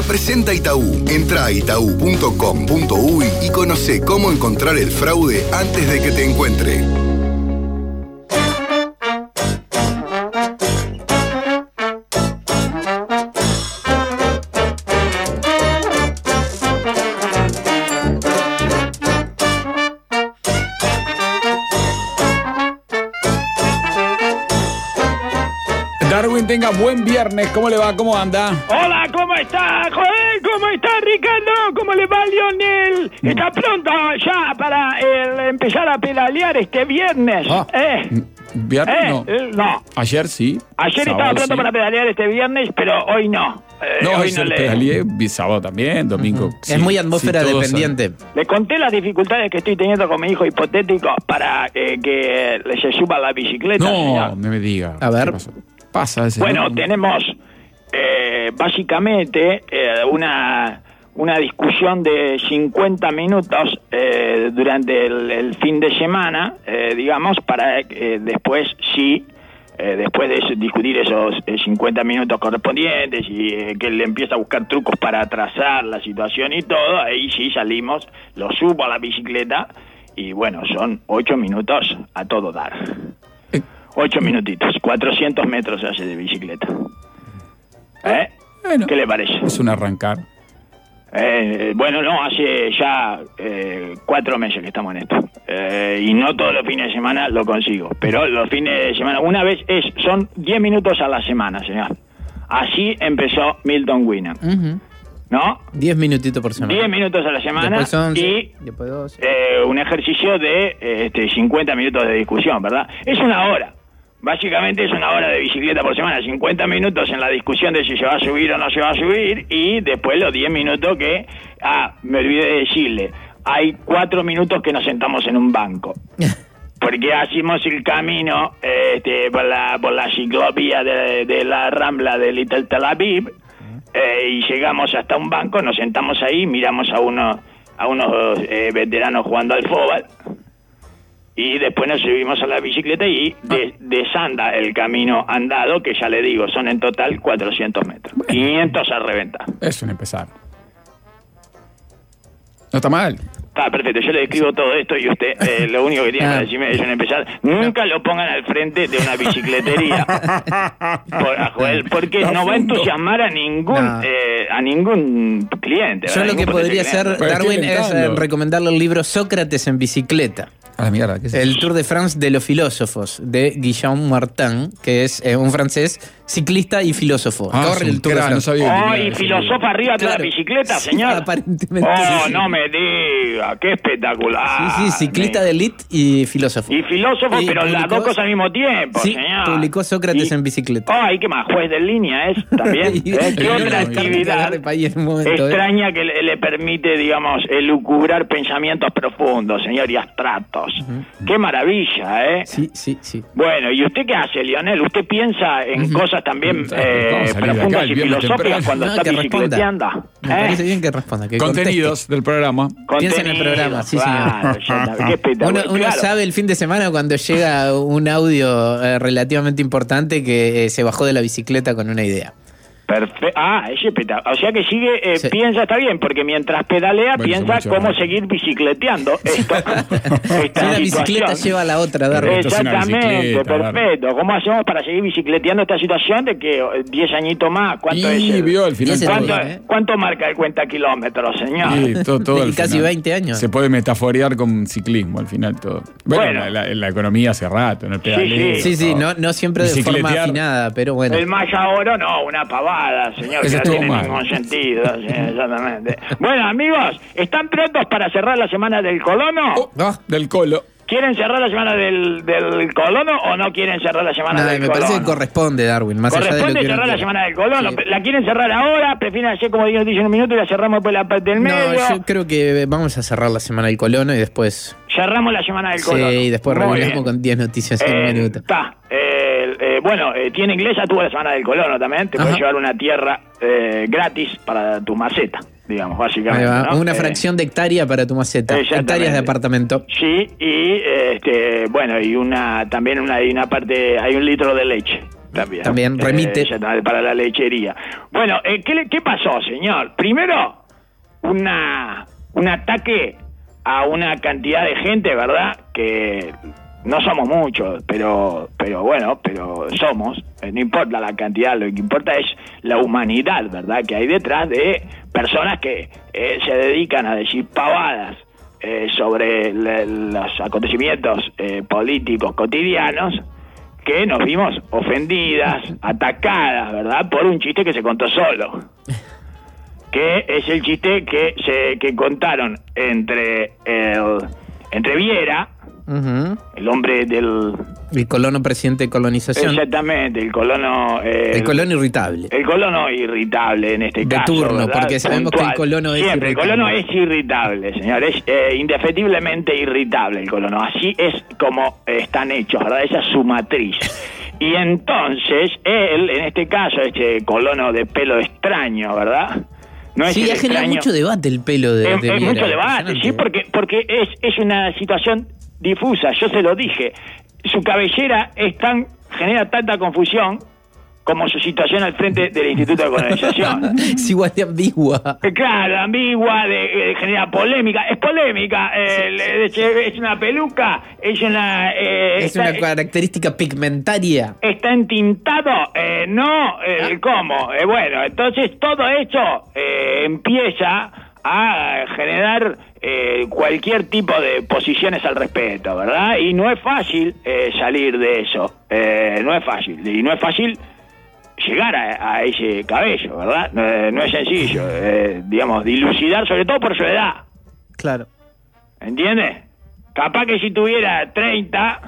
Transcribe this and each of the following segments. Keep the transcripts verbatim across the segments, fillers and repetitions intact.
presenta Itaú. Entra a itaú punto com punto uy y conoce cómo encontrar el fraude antes de que te encuentre. Darwin, tenga buen viernes. ¿Cómo le va? ¿Cómo anda? Hola, ¿cómo está? Joder, ¿cómo está Ricardo? ¿Cómo le va Lionel? Está pronto ya para eh, empezar a pedalear este viernes. Ah, ¿Eh? ¿Viernes ¿Eh? no? Eh, no. Ayer sí. Ayer sábado, estaba pronto sí. para pedalear este viernes, pero hoy no. Eh, No, hoy ayer no le... pedaleé, vi sábado también, domingo. Uh-huh. Sí, es muy atmósfera sí, todos dependiente. Le conté las dificultades que estoy teniendo con mi hijo hipotético para eh, que se suba a la bicicleta. saben. No, señor. no me diga. A ver. ¿Qué pasó? Pasa ese. Bueno, ¿no? tenemos eh, básicamente eh, una, una discusión de cincuenta minutos eh, durante el, el fin de semana, eh, digamos, para eh, después sí, eh, después de eso, discutir esos eh, cincuenta minutos correspondientes y eh, que él empieza a buscar trucos para atrasar la situación y todo, ahí sí salimos, lo subo a la bicicleta y bueno, son ocho minutos a todo dar. Eh, Ocho minutitos, cuatrocientos metros hace de bicicleta. ¿Eh? Bueno, ¿Qué le parece? es un arrancar. Eh, bueno, no, hace ya eh, cuatro meses que estamos en esto. Eh, y no todos los fines de semana lo consigo. Pero los fines de semana, una vez es, son diez minutos a la semana, señor. Así empezó Milton Winnan. Uh-huh. ¿No? Diez minutitos por semana. Diez minutos a la semana Después once, y después doce. eh, un ejercicio de eh, este, cincuenta minutos de discusión, ¿verdad? Es una hora. Básicamente es una hora de bicicleta por semana, cincuenta minutos en la discusión de si se va a subir o no se va a subir y después los diez minutos que, ah, me olvidé de decirle, hay cuatro minutos que nos sentamos en un banco. Porque hacemos el camino eh, este, por, la, por la ciclovía de, de la Rambla de Little Tel Aviv eh, y llegamos hasta un banco, nos sentamos ahí, miramos a, uno, a unos eh, veteranos jugando al fútbol. Y después nos subimos a la bicicleta y de, desanda el camino andado, que ya le digo, son en total cuatrocientos metros. Bueno. quinientos a reventar. Es un empezar. No está mal. Está perfecto, yo le describo todo esto y usted eh, lo único que tiene Ah. que decirme es un empezar. Nunca lo pongan al frente de una bicicletería. Por, a joder, porque A no va a fondo. entusiasmar a ningún No. eh, a ningún cliente. Yo ¿verdad? lo que Ningún podría cliente. hacer, Pero Darwin, estoy es eh, alentando. recomendarle el libro Sócrates en bicicleta. A la mierda, ¿qué es El eso? Tour de France de los filósofos, de Guillaume Martin, que es eh, un francés ciclista y filósofo. Ah, Corre es un el Tour de crack, no France. sabía que Oh, tenía y ese filosofa arriba de Claro. la bicicleta, Sí, señor. aparentemente Oh, sí. no me diga, qué espectacular. Sí, sí, ciclista Me- de elite y filósofo. Y filósofo, Y pero las publicó- dos cosas al mismo tiempo, Sí, señor. publicó Sócrates Y- en bicicleta. Ay, ¿qué más? Juez de línea es también. Y- ¿Eh? ¿Qué y otra no la actividad de país en un momento, ¿eh? extraña que le, le permite, digamos, elucubrar pensamientos profundos, señor, y abstractos? Qué maravilla, ¿eh? Sí, sí, sí. Bueno, ¿y usted qué hace, Lionel? ¿Usted piensa en cosas también Vamos a eh, salir de acá profundas el y viernes filosóficas temprano. cuando No, está que responda. bicicleteando? Me ¿Eh? parece bien que responda. Que conteste. Contenidos del programa. Piensa en el Contenido, programa, sí, claro, señor. ya está, qué espectacular. Uno, uno Claro. sabe el fin de semana cuando llega un audio eh, relativamente importante que eh, se bajó de la bicicleta con una idea. Perfe- ah, es espectacular. O sea que sigue, eh, Sí. piensa, está bien, porque mientras pedalea Bueno, piensa mucho cómo más. seguir bicicleteando esto. esta Una bicicleta situación. lleva a la otra, Darwin. Esto es una Exactamente, bicicleta, perfecto. ¿Cómo hacemos para seguir bicicleteando esta situación de que eh, diez añitos más? ¿Cuánto Y es? el- vio al final. Diez todo. ¿Cuánto, bien, ¿eh? ¿Cuánto marca el cuenta kilómetros, señor? Sí, todo, todo Y al casi final. veinte años. Se puede metaforear con ciclismo al final todo. Bueno, Bueno. La, la- la economía hace rato, en el pedaleo. sí. Sí, sí, no, no siempre de forma Bicicletear. afinada, pero bueno. El Maya Oro, no, una pavada, señor, Ese que no estuvo tiene mal. ningún sentido. Sí, exactamente. Bueno, amigos, ¿están prontos para cerrar la semana del colono? Oh, Ah. del colo. ¿Quieren cerrar la semana del, del colono o no quieren cerrar la semana Nada, del me colono? parece que corresponde, Darwin, más allá de lo Corresponde que uno cerrar la quiera. semana del colono. Sí. ¿La quieren cerrar ahora? ¿Prefieren hacer como Dios dice en un minuto y la cerramos por la parte del No, medio? yo creo que vamos a cerrar la semana del colono y después... Cerramos la semana del Sí, colono. y después Muy revolvemos bien. con diez noticias en Eh, un minuto. Está. Eh, eh, bueno, eh, tiene iglesia, tuvo la semana del colono también. Te puedes Ajá. llevar una tierra eh, gratis para tu maceta, digamos, Ahí básicamente. va, ¿no? una Eh, fracción de hectárea para tu maceta. Exactamente. Hectáreas de apartamento. Sí, y este, bueno, y una también una, y una parte, hay un litro de leche También. También remite. Eh, para la lechería. Bueno, eh, ¿qué, ¿qué pasó, señor? Primero, una un ataque a una cantidad de gente, ¿verdad? Que no somos muchos, pero pero bueno, pero somos. Eh, no importa la cantidad, lo que importa es la humanidad, ¿verdad? Que hay detrás de personas que eh, se dedican a decir pavadas eh, sobre le, los acontecimientos eh, políticos cotidianos, que nos vimos ofendidas, atacadas, ¿verdad? Por un chiste que se contó solo. Que es el chiste que se que contaron entre el, entre Viera, uh-huh. el hombre del... El colono presidente de colonización. Exactamente, el colono... Eh, el colono irritable. El colono irritable en este de caso. De turno, ¿verdad? porque sabemos Puntual. que el colono es Siempre, irritable. el colono es irritable, señor, es eh, indefectiblemente irritable el colono. Así es como eh, están hechos, ¿verdad? Esa es su matriz. Y entonces, él, en este caso, este colono de pelo extraño, ¿verdad? No es sí, ha generado mucho debate el pelo de, es, de es mucho debate, sí, porque porque es, es una situación difusa, yo se lo dije. Su cabellera es tan genera tanta confusión como su situación al frente del Instituto de Colonización. Es igual de ambigua. Eh, claro, ambigua, de, de, genera polémica. Es polémica, eh, sí, sí. Es una peluca, es una... Eh, es está, una característica pigmentaria. ¿Está entintado? Eh, no, eh, ¿Ah? ¿Cómo? Eh, bueno, entonces todo esto eh, empieza a generar eh, cualquier tipo de posiciones al respecto, ¿verdad? Y no es fácil eh, salir de eso. Eh, no es fácil. Y no es fácil... llegar a, a ese cabello, ¿verdad? No, no es sencillo, eh, digamos, dilucidar, sobre todo por su edad. Claro. ¿Entiendes? Capaz que si tuviera treinta...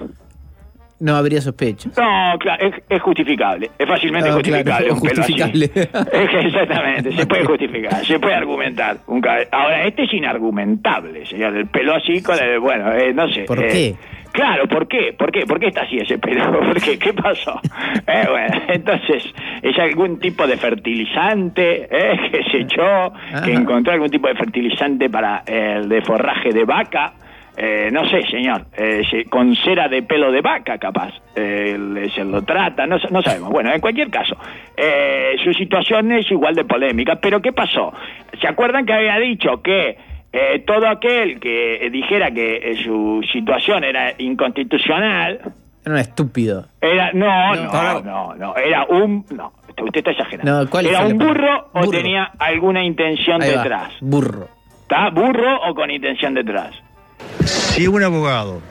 No habría sospecha. No, claro, es, es justificable, es fácilmente oh, justificable. Claro, un justificable. Pelo así. Es que exactamente, se puede justificar, se puede argumentar. Un cabello. Ahora, este es inargumentable, señor, el pelo así con el, bueno, eh, no sé. ¿Por eh, qué? Claro, ¿por qué? ¿Por qué? ¿Por qué está así ese pelo? ¿Por qué? ¿Qué pasó? Eh, bueno, entonces, ¿es algún tipo de fertilizante eh, que se echó? Ajá. ¿Que encontró algún tipo de fertilizante para el de forraje de vaca? Eh, no sé, señor, eh, con cera de pelo de vaca, capaz, eh, se lo trata, no, no sabemos. Bueno, en cualquier caso, eh, su situación es igual de polémica, pero ¿qué pasó? ¿Se acuerdan que había dicho que eh, todo aquel que dijera que eh, su situación era inconstitucional... Era un estúpido. Era, no, no, no, no, no, era un... No, usted está exagerando. No, ¿cuál ¿Era un burro, burro o burro. tenía alguna intención Ahí detrás? Va, burro. ¿Está burro o con intención detrás? Si un abogado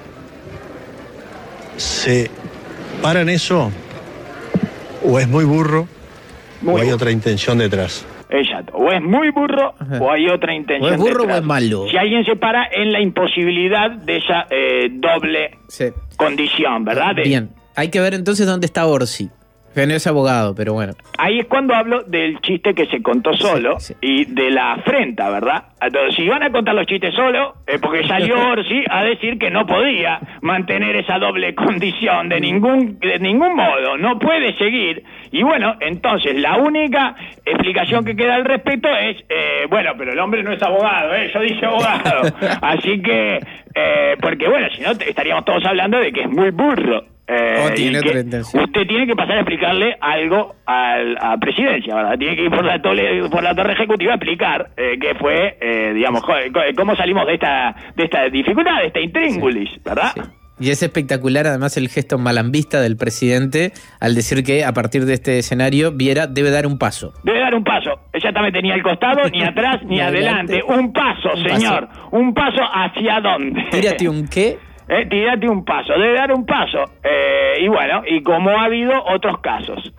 se para en eso, o es muy burro, muy o hay burro. Otra intención detrás. Exacto, o es muy burro, ajá, o hay otra intención detrás. O es burro detrás. O es malo. Si alguien se para en la imposibilidad de esa eh, doble sí. condición, ¿verdad? De... Bien, hay que ver entonces dónde está Orsi. Que no es abogado, pero bueno. Ahí es cuando hablo del chiste que se contó solo, sí, sí. y de la afrenta, ¿verdad? Entonces, si van a contar los chistes solo, eh, porque salió Orsi a decir que no podía mantener esa doble condición de ningún de ningún modo, no puede seguir. Y bueno, entonces la única explicación que queda al respecto es, eh, bueno, pero el hombre no es abogado, ¿eh? Yo dije abogado. Así que, eh, porque bueno, si no estaríamos todos hablando de que es muy burro. Eh, oh, tiene otra intención. Usted tiene que pasar a explicarle algo al, a Presidencia, ¿verdad? Tiene que ir por la torre, por la torre ejecutiva a explicar eh, qué fue, eh, digamos, cómo salimos de esta de esta dificultad, de esta intríngulis, sí, ¿verdad? Sí. Y es espectacular además el gesto malambista del presidente al decir que a partir de este escenario Viera debe dar un paso. Debe dar un paso, exactamente, ni al costado, ni atrás, ni, ni adelante. adelante. Un paso, un señor. Paso. Un paso hacia dónde. Tírate un qué. Eh, tirate un paso, debe dar un paso. Eh, y bueno, y como ha habido otros casos.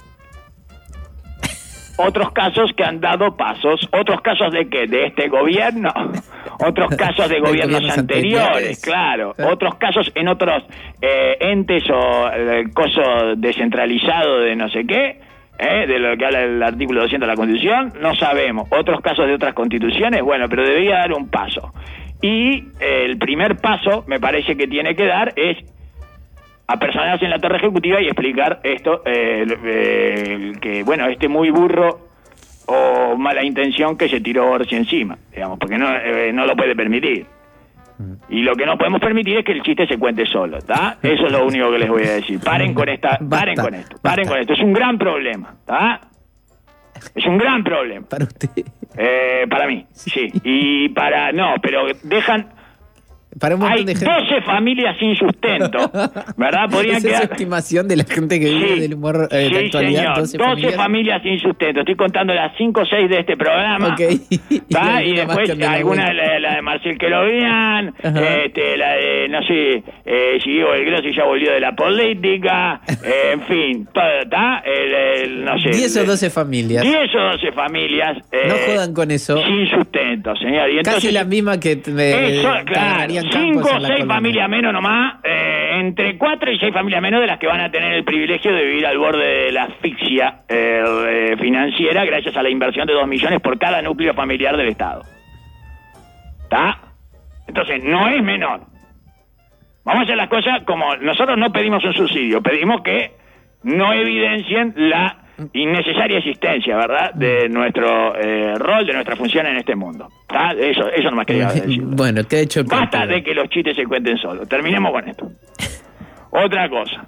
Otros casos que han dado pasos. ¿Otros casos de qué? ¿De este gobierno? Otros casos de gobiernos, gobiernos anteriores, anteriores, claro. ¿Eh? Otros casos en otros eh, entes o el coso descentralizado de no sé qué, ¿eh? De lo que habla el artículo doscientos de la Constitución, no sabemos. Otros casos de otras constituciones, bueno, pero debería dar un paso. Y eh, el primer paso, me parece que tiene que dar, es apersonarse en la torre ejecutiva y explicar esto, eh, eh, que, bueno, este muy burro o mala intención que se tiró Orsi encima, digamos, porque no, eh, no lo puede permitir. Y lo que no podemos permitir es que el chiste se cuente solo, ¿está? Eso es lo único que les voy a decir. Paren con esta, paren Basta, con esto, paren basta. con esto. Es un gran problema, ¿está? Es un gran problema. Para usted. Eh, para mí, sí. Y para... No, pero dejan... Para un montón Hay de gente. doce familias sin sustento, ¿verdad? Podrían Esa es quedar... su estimación de la gente que vive Sí, del humor eh, de sí, la actualidad. señor. doce doce familias. familias sin sustento. Estoy contando las cinco o seis de este programa. Ok. ¿Tá? Y Y alguna más después que ande la alguna, vuelta. la, la de Marcel Querovian, Ajá. este, la de, no sé, eh, si Diego el Grossi ya volvió de la política, eh, en fin, todo, ¿está? El, el, no sé. diez o el- doce familias. diez o doce familias. eh, No jodan con eso. Sin sustento, señor. Y entonces, Casi la misma que eh, eso, claro, ganarían campos cinco o en la seis colonia. familias menos nomás, eh, entre cuatro y seis familias menos de las que van a tener el privilegio de vivir al borde de la asfixia eh, eh, financiera gracias a la inversión de dos millones por cada núcleo familiar del Estado. ¿Está? Entonces, no es menor. Vamos a hacer las cosas como... Nosotros no pedimos un subsidio, pedimos que no evidencien la innecesaria existencia, ¿verdad?, de nuestro eh, rol, de nuestra función en este mundo. ¿Está? Eso, eso nomás quería decir. Bueno, te he hecho el Basta partido. de que los chistes se cuenten solos. Terminemos con esto. Otra cosa.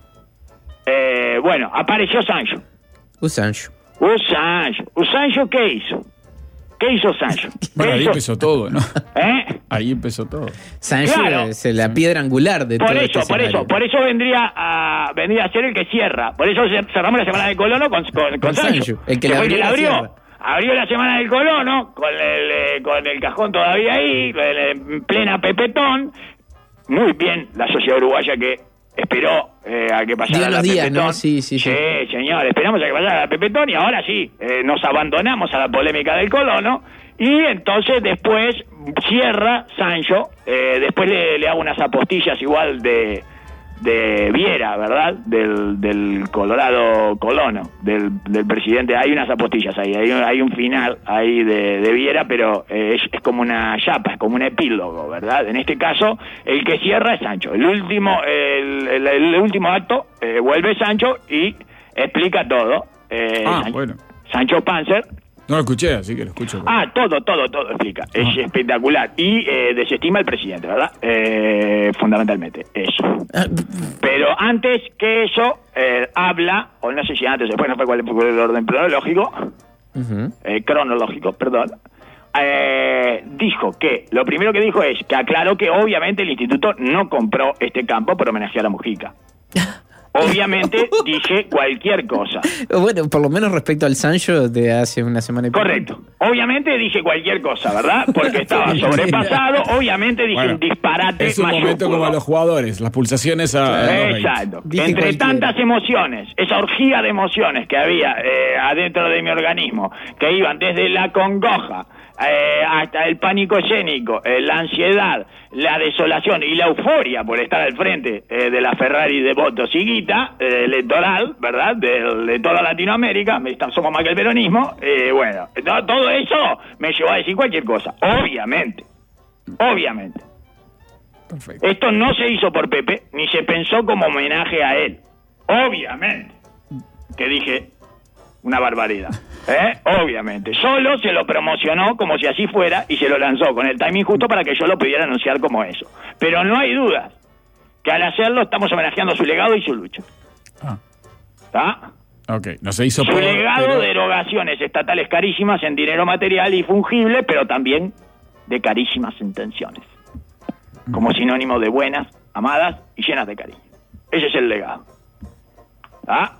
Eh, bueno, apareció Sancho. Usancho. Un Sancho. ¿Un Sancho qué hizo? ¿Qué hizo Sancho? Bueno, ¿Qué ahí hizo? empezó todo, ¿no? ¿Eh? Ahí empezó todo. Sancho Claro. es la piedra angular de Por todo eso, este por escenario. eso, por eso vendría a vendría a ser el que cierra. Por eso cer- cerramos la semana del colono con, con, con Con Sancho. Sancho, el que fue la el que la abrió, la abrió. cierra. Abrió la semana del colono con el, eh, con el cajón todavía ahí, con el, en plena pepetón. Muy bien la sociedad uruguaya que esperó eh, a que pasara Dio la los días, pepetón. ¿no? Sí, sí, sí. Sí, señor, esperamos a que pasara la pepetón y ahora sí, eh, nos abandonamos a la polémica del colono. Y entonces después cierra Sancho, eh, después le, le hago unas apostillas igual de, de Viera, ¿verdad? Del, del Colorado colono, del, del presidente. Hay unas apostillas ahí, hay, un- hay un final ahí de, de Viera, pero eh, es, es como una chapa, es como un epílogo, ¿verdad? En este caso, el que cierra es Sancho. El último, el, el- el último acto eh, vuelve Sancho y explica todo. Eh, Ah, Sancho, bueno. Sancho Panzer. No lo escuché, así que lo escucho. Ah, todo, todo, todo explica. Es Ajá. espectacular. Y eh, desestima al presidente, ¿verdad? Eh, fundamentalmente, eso. Ah, Pero antes que eso, eh, habla, o no sé si antes o después, no fue cuál fue el orden cronológico, ujú. eh, cronológico, perdón, eh, dijo que, lo primero que dijo es que aclaró que obviamente el instituto no compró este campo por homenajear a Mujica. Obviamente dije cualquier cosa. Bueno, por lo menos respecto al Sancho de hace una semana y pico. Correcto. Obviamente dije cualquier cosa, ¿verdad? Porque estaba sobrepasado. Obviamente dije Bueno, un disparate es un momento mayúsculo. como a los jugadores, las pulsaciones a... a los veinte. Exacto. Dije Entre cualquiera. tantas emociones, esa orgía de emociones que había eh, adentro de mi organismo, que iban desde la congoja eh, hasta el pánico escénico, eh, la ansiedad, la desolación y la euforia por estar al frente eh, de la Ferrari de votos y guita eh, electoral, ¿verdad? De, de toda Latinoamérica, me- somos más que el peronismo, eh, bueno, to- todo eso me llevó a decir cualquier cosa, obviamente, obviamente. Perfecto. Esto no se hizo por Pepe, ni se pensó como homenaje a él. Obviamente. Que dije una barbaridad. ¿Eh? Obviamente. Solo se lo promocionó como si así fuera y se lo lanzó con el timing justo para que yo lo pudiera anunciar como eso. Pero no hay dudas que al hacerlo estamos homenajeando su legado y su lucha. Ah, ¿Está? ok, no se hizo Su por... legado pero- de erogaciones estatales carísimas en dinero material y fungible, pero también de carísimas intenciones. Como sinónimo de buenas, amadas y llenas de cariño. Ese es el legado. ¿Ah?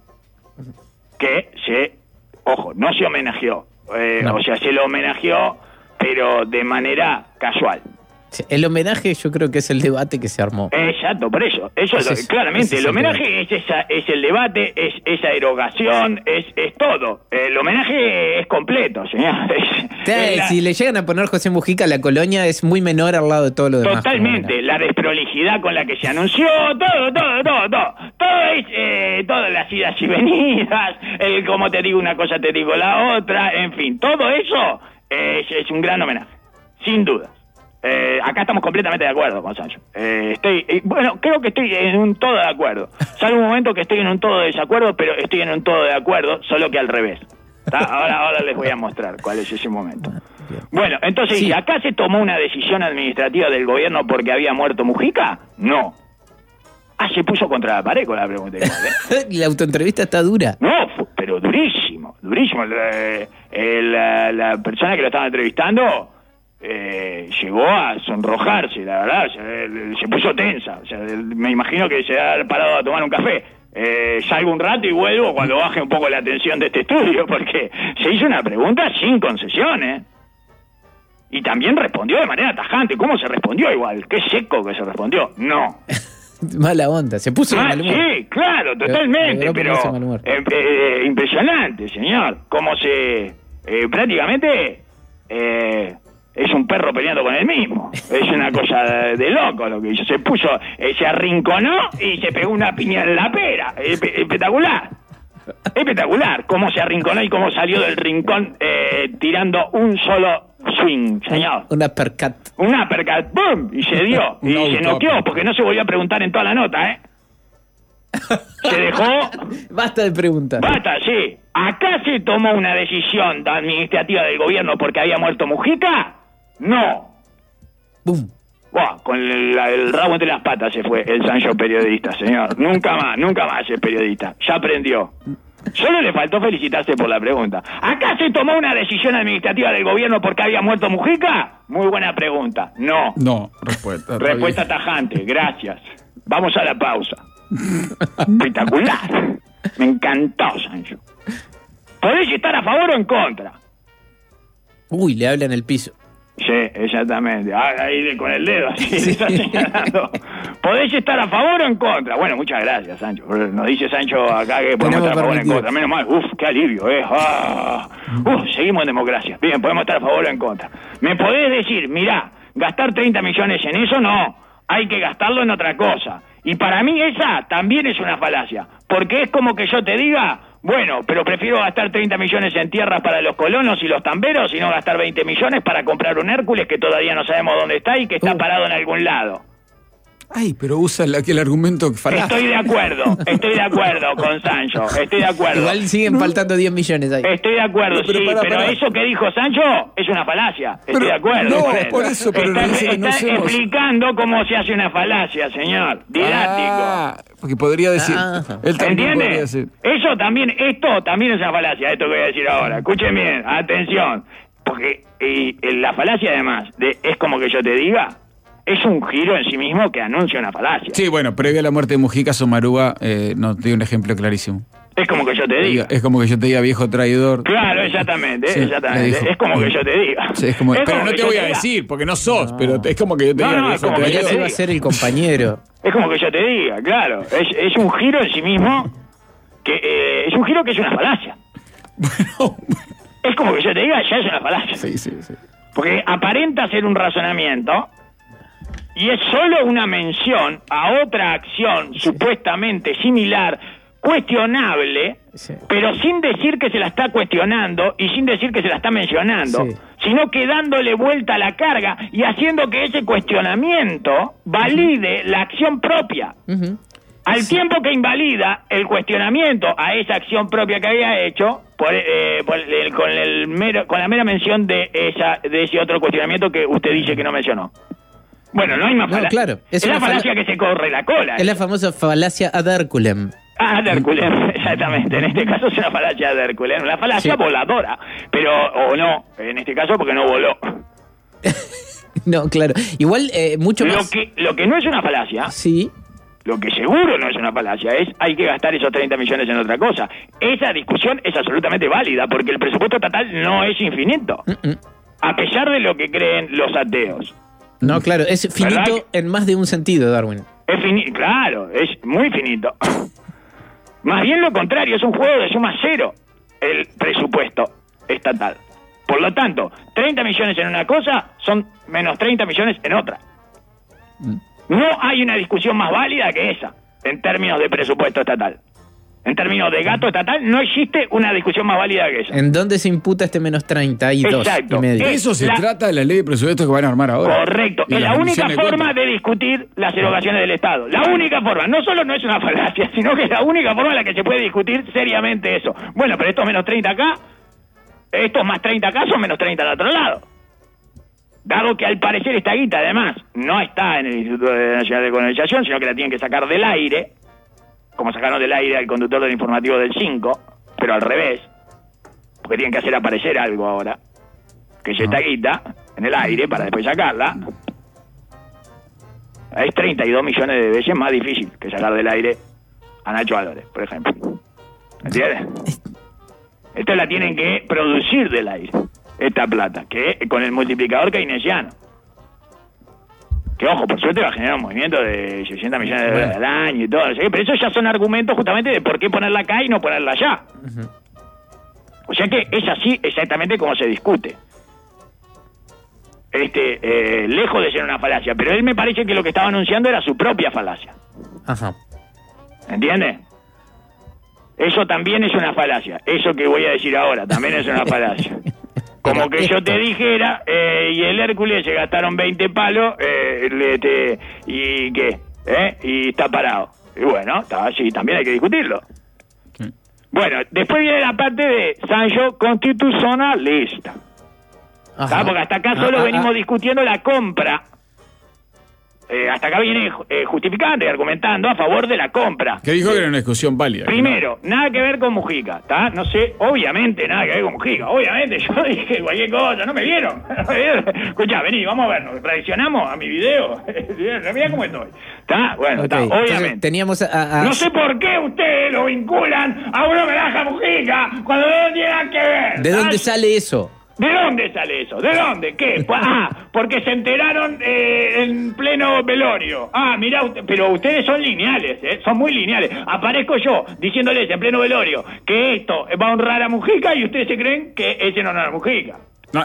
Que se, ojo, no se homenajeó. Eh, No. O sea, se lo homenajeó, pero de manera casual. Sí, el homenaje yo creo que es el debate que se armó. Exacto, por eso. Eso Ese es, es- claramente. ese es El el homenaje es esa, es el debate, es esa erogación, es, es todo. El homenaje es completo, señor. Es- Sí, es la- si le llegan a poner José Mujica a la colonia es muy menor al lado de todo lo demás. Totalmente, la desprolijidad con la que se anunció, todo, todo, todo, todo, todo es, eh, todas las idas y venidas, el como te digo una cosa te digo la otra, en fin, todo eso eh, es, es un gran homenaje, sin duda. Eh, acá estamos completamente de acuerdo con Sancho. Eh, estoy, eh, bueno, creo que estoy en un todo de acuerdo. Salvo un momento que estoy en un todo de desacuerdo, pero estoy en un todo de acuerdo, solo que al revés. ¿Tá? Ahora, ahora les voy a mostrar cuál es ese momento. Bueno, entonces, Sí. ¿acá se tomó una decisión administrativa del gobierno porque había muerto Mujica? No. Ah, se puso contra la pared con la pregunta. ¿eh? La autoentrevista está dura. No, fu- pero durísimo, durísimo. El, el, la, la persona que lo estaba entrevistando eh, llegó a sonrojarse, la verdad, se, se puso tensa. O sea, me imagino que se ha parado a tomar un café. Eh, salgo un rato y vuelvo cuando baje un poco la tensión de este estudio, porque se hizo una pregunta sin concesiones. Y también respondió de manera tajante. ¿Cómo se respondió igual? Qué seco que se respondió. No. Mala onda, se puso de Ah, mal humor. sí, claro, totalmente, Logró pero ponerse de mal humor. eh, eh, impresionante, señor. Cómo se... eh, prácticamente eh, es un perro peleando con él mismo. Es una cosa de, de loco lo que hizo. Se puso, eh, se arrinconó y se pegó una piña en la pera. Espe- espectacular. Espectacular. Cómo se arrinconó y cómo salió del rincón eh, tirando un solo swing, señor. Una percat. Una uppercut, ¡pum! Y se dio. Y Un se auto. noqueó porque no se volvió a preguntar en toda la nota, ¿eh? Se dejó... Basta de preguntas. Basta, sí. ¿Acá se tomó una decisión administrativa del gobierno porque había muerto Mujica? No. Bum. Buah, con el, el rabo entre las patas se fue el Sancho periodista, señor. Nunca más, nunca más es periodista. Ya aprendió. Solo le faltó felicitarse por la pregunta. ¿Acá se tomó una decisión administrativa del gobierno porque había muerto Mujica? Muy buena pregunta. No. No, respuesta. Respuesta tajante, gracias. Vamos a la pausa. Espectacular. Me encantó, Sancho. ¿Podés estar a favor o en contra? Uy, le habla en el piso. Sí, exactamente. Ah, ahí de- con el dedo, así le está señalando. ¿Podés estar a favor o en contra? Bueno, muchas gracias, Sancho. Nos dice Sancho acá que podemos Tenemos estar a favor o en permitido. contra. Menos mal. Uf, qué alivio, ¿eh? Ah. Uf, seguimos en democracia. Bien, podemos estar a favor o en contra. ¿Me podés decir, mirá, gastar treinta millones en eso? No. Hay que gastarlo en otra cosa. Y para mí esa también es una falacia. Porque es como que yo te diga... Bueno, pero prefiero gastar treinta millones en tierras para los colonos y los tamberos y no gastar veinte millones para comprar un Hércules que todavía no sabemos dónde está y que está Uh. parado en algún lado. Ay, pero usa el, aquel argumento que falaz. Estoy de acuerdo, estoy de acuerdo con Sancho, estoy de acuerdo. Igual siguen faltando diez millones ahí. Estoy de acuerdo, No, pero sí, pará, pero pará. eso que dijo Sancho es una falacia. Estoy Pero- de acuerdo no, con él. por eso, pero está no dice que no está hacemos- explicando cómo se hace una falacia, señor. Didáctico. Ah, porque podría decir. Ah. Él también podría ¿Entiende? decir. Eso también, esto también es una falacia, esto que voy a decir ahora. Escuchen bien, atención. Porque y, y la falacia además, de, es como que yo te diga, es un giro en sí mismo que anuncia una falacia. Sí, bueno, previo a la muerte de Mujica, Somaruga eh, nos dio un ejemplo clarísimo. Es como que yo te diga. Es como que yo te diga viejo traidor. Claro, exactamente, Sí, le exactamente. dijo. Es como que yo te diga. Sí, es como, Es pero como no que te yo voy a diga. decir, porque no sos, pero es como que yo te No, diga no, es viejo como que yo traidor. Ese va a ser el compañero. Es como que yo te diga, claro. Es, es un giro en sí mismo que eh, es un giro que es una falacia. Bueno, Es como que yo te diga, ya es una falacia. sí, sí, sí. Porque aparenta ser un razonamiento y es solo una mención a otra acción supuestamente similar, cuestionable, Sí. pero sin decir que se la está cuestionando y sin decir que se la está mencionando, Sí. sino que dándole vuelta a la carga y haciendo que ese cuestionamiento valide la acción propia. Ujú. Al tiempo que invalida el cuestionamiento a esa acción propia que había hecho por, eh, por el- con, el mero, con la mera mención de esa de ese otro cuestionamiento que usted dice que no mencionó. Bueno, no hay más No, falacia. claro, es Es, la una fala- falacia que se corre la cola. Es la famosa falacia ad Herculem. Ah, de Hércules, exactamente. En este caso es una falacia de Hércules, una falacia Sí. voladora. Pero, o no, en este caso porque no voló. No, claro. Igual, eh, mucho Lo más. que, lo que no es una falacia, Sí. lo que seguro no es una falacia, es hay que gastar esos treinta millones en otra cosa. Esa discusión es absolutamente válida porque el presupuesto estatal no es infinito. Mm, mm. A pesar de lo que creen los ateos. No, claro, es finito ¿Verdad? en más de un sentido, Darwin. Es finito, claro, es muy finito. Más bien lo contrario, es un juego de suma cero el presupuesto estatal. Por lo tanto, treinta millones en una cosa son menos treinta millones en otra. No hay una discusión más válida que esa en términos de presupuesto estatal. En términos de gasto estatal no existe una discusión más válida que esa. ¿En dónde se imputa este menos treinta y dos Exacto. y medio? Es Eso se la- trata de la ley de presupuesto que van a armar ahora. Correcto. Y Es la las única rendiciones de forma cuentas. de discutir las erogaciones del Estado. La única forma. No solo no es una falacia, sino que es la única forma en la que se puede discutir seriamente eso. Bueno, pero estos menos treinta acá, estos más treinta acá son menos treinta al otro lado. Dado que al parecer esta guita, además, no está en el Instituto Nacional de Colonización, sino que la tienen que sacar del aire, como sacaron del aire al conductor del informativo del cinco, pero al revés, porque tienen que hacer aparecer algo ahora, que es esta guita, en el aire, para después sacarla. Es treinta y dos millones de veces más difícil que sacar del aire a Nacho Álvarez, por ejemplo. ¿Entiendes? Esto la tienen que producir del aire, esta plata, que con el multiplicador keynesiano. Que, ojo, por suerte va a generar un movimiento de sesenta millones de dólares al año y todo. ¿Sí? Pero esos ya son argumentos justamente de por qué ponerla acá y no ponerla allá. Uh-huh. O sea que es así exactamente como se discute. Este, eh, lejos de ser una falacia. Pero él me parece que lo que estaba anunciando era su propia falacia. Ajá. ¿Entiendes? Eso también es una falacia. Eso que voy a decir ahora también es una falacia. Como que yo te dijera, eh, y el Hércules se gastaron veinte palos, eh, le, te, y qué, ¿eh? Y está parado. Y bueno, está así, también hay que discutirlo. Sí. Bueno, después viene la parte de Sancho constitucionalista. Ajá. Porque hasta acá solo ah, venimos ah, discutiendo la compra. Eh, hasta acá viene eh, justificando y argumentando a favor de la compra. Que dijo que era una discusión válida. Primero, ¿no? Nada que ver con Mujica, ¿está? No sé, obviamente nada que ver con Mujica. Obviamente, yo dije cualquier cosa, no me vieron. Escuchá, vení, vamos a vernos. ¿Reaccionamos a mi video? Mirá cómo estoy. ¿Está? Bueno, okay. Está, obviamente. Entonces, teníamos a, a... No sé por qué ustedes lo vinculan a una homenaje a Mujica cuando no tiene nada que ver. ¿De dónde sale eso? ¿De dónde sale eso? ¿De dónde? ¿Qué? Ah, porque se enteraron eh, en pleno velorio. Ah, mirá, pero ustedes son lineales, ¿eh? Son muy lineales. Aparezco yo diciéndoles en pleno velorio que esto va a honrar a Mujica y ustedes se creen que ese no honra a Mujica. No.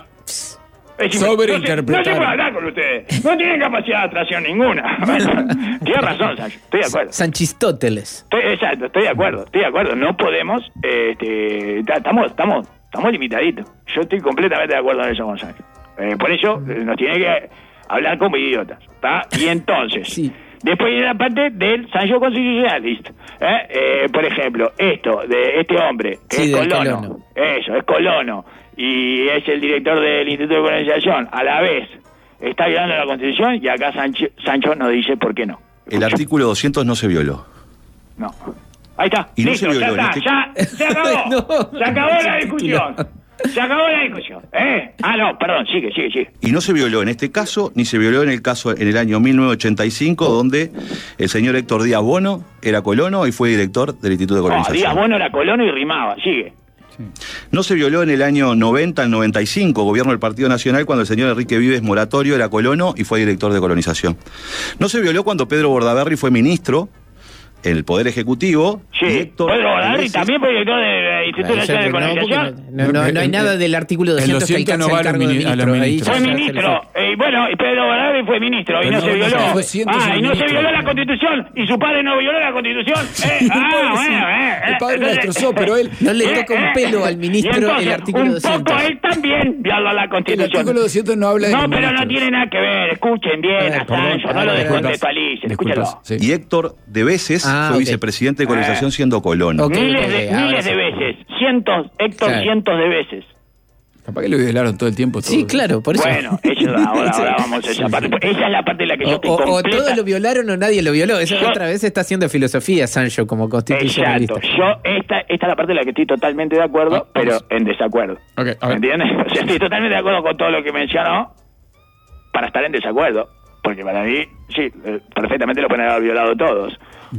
Es Sobreinterpretar. No se puede hablar con ustedes. No tienen capacidad de atracción ninguna. Bueno, tienes razón, Sancho. Estoy de acuerdo. Sanchistóteles. Estoy, exacto, estoy de acuerdo. Estoy de acuerdo. No podemos... Este, estamos... estamos Estamos limitaditos. Yo estoy completamente de acuerdo en eso, Gonzalo. Eh, por eso eh, nos tiene que hablar como idiotas, ¿está? Y entonces, sí. Después viene la parte del Sancho constitucionalista. ¿eh? Eh, por ejemplo, esto de este hombre, que sí, es colono, colono. Eso, es colono, y es el director del Instituto de Colonización, a la vez está violando la Constitución, y acá Sancho, Sancho nos dice por qué no. El Escucha. Artículo doscientos no se violó. No. Ahí está, y listo, no se violó, ya está, este... ya se acabó, no, se acabó la discusión, se acabó la discusión, ¿eh? Ah, no, perdón, sigue, sigue, sigue. Y no se violó en este caso, ni se violó en el caso en el año mil novecientos ochenta y cinco, donde el señor Héctor Díaz Bono era colono y fue director del Instituto de Colonización. Oh, Díaz Bono era colono y rimaba, sigue. Sí. No se violó en el año noventa al noventa y cinco, gobierno del Partido Nacional, cuando el señor Enrique Vives Moratorio era colono y fue director de colonización. No se violó cuando Pedro Bordaberry fue ministro en el Poder Ejecutivo. Sí, Héctor Pedro Bordaberry también fue director del Instituto Nacional de Colonización. No, no, no, no hay nada del artículo doscientos que alcanza no el cargo de ministro. Fue ministro, eh, bueno, y Pedro Bordaberry fue ministro y no, no se violó. No, ah, y no se violó la Constitución, y su padre no violó la Constitución. Eh, ah, bueno, eh, el padre la destrozó, pero él... No le toca un pelo al ministro entonces, el artículo doscientos. Un poco él también violó la Constitución. El artículo doscientos no habla de... No, pero no tiene nada que ver, escuchen bien a Sancho, no lo descontextualicen, escúchalo. Y Héctor de Veces Ah, fue okay. vicepresidente de colonización siendo colono. Okay, miles okay, de, miles de veces, cientos, Héctor, claro. cientos de veces. Capaz que lo violaron todo el tiempo. Todo. Sí, claro, por eso. Bueno, eso, ahora, ahora vamos a esa parte. Esa es la parte en la que yo o, estoy o, completa. O todos lo violaron o nadie lo violó. Esa yo, otra vez está haciendo filosofía Sancho como constitucionalista. Exacto. Yo, esta, esta es la parte en la que estoy totalmente de acuerdo, ah, pero en desacuerdo. Okay, a ver. ¿Entiendes? O sea, estoy totalmente de acuerdo con todo lo que mencionó para estar en desacuerdo. Porque para mí, sí, perfectamente lo pueden haber violado todos.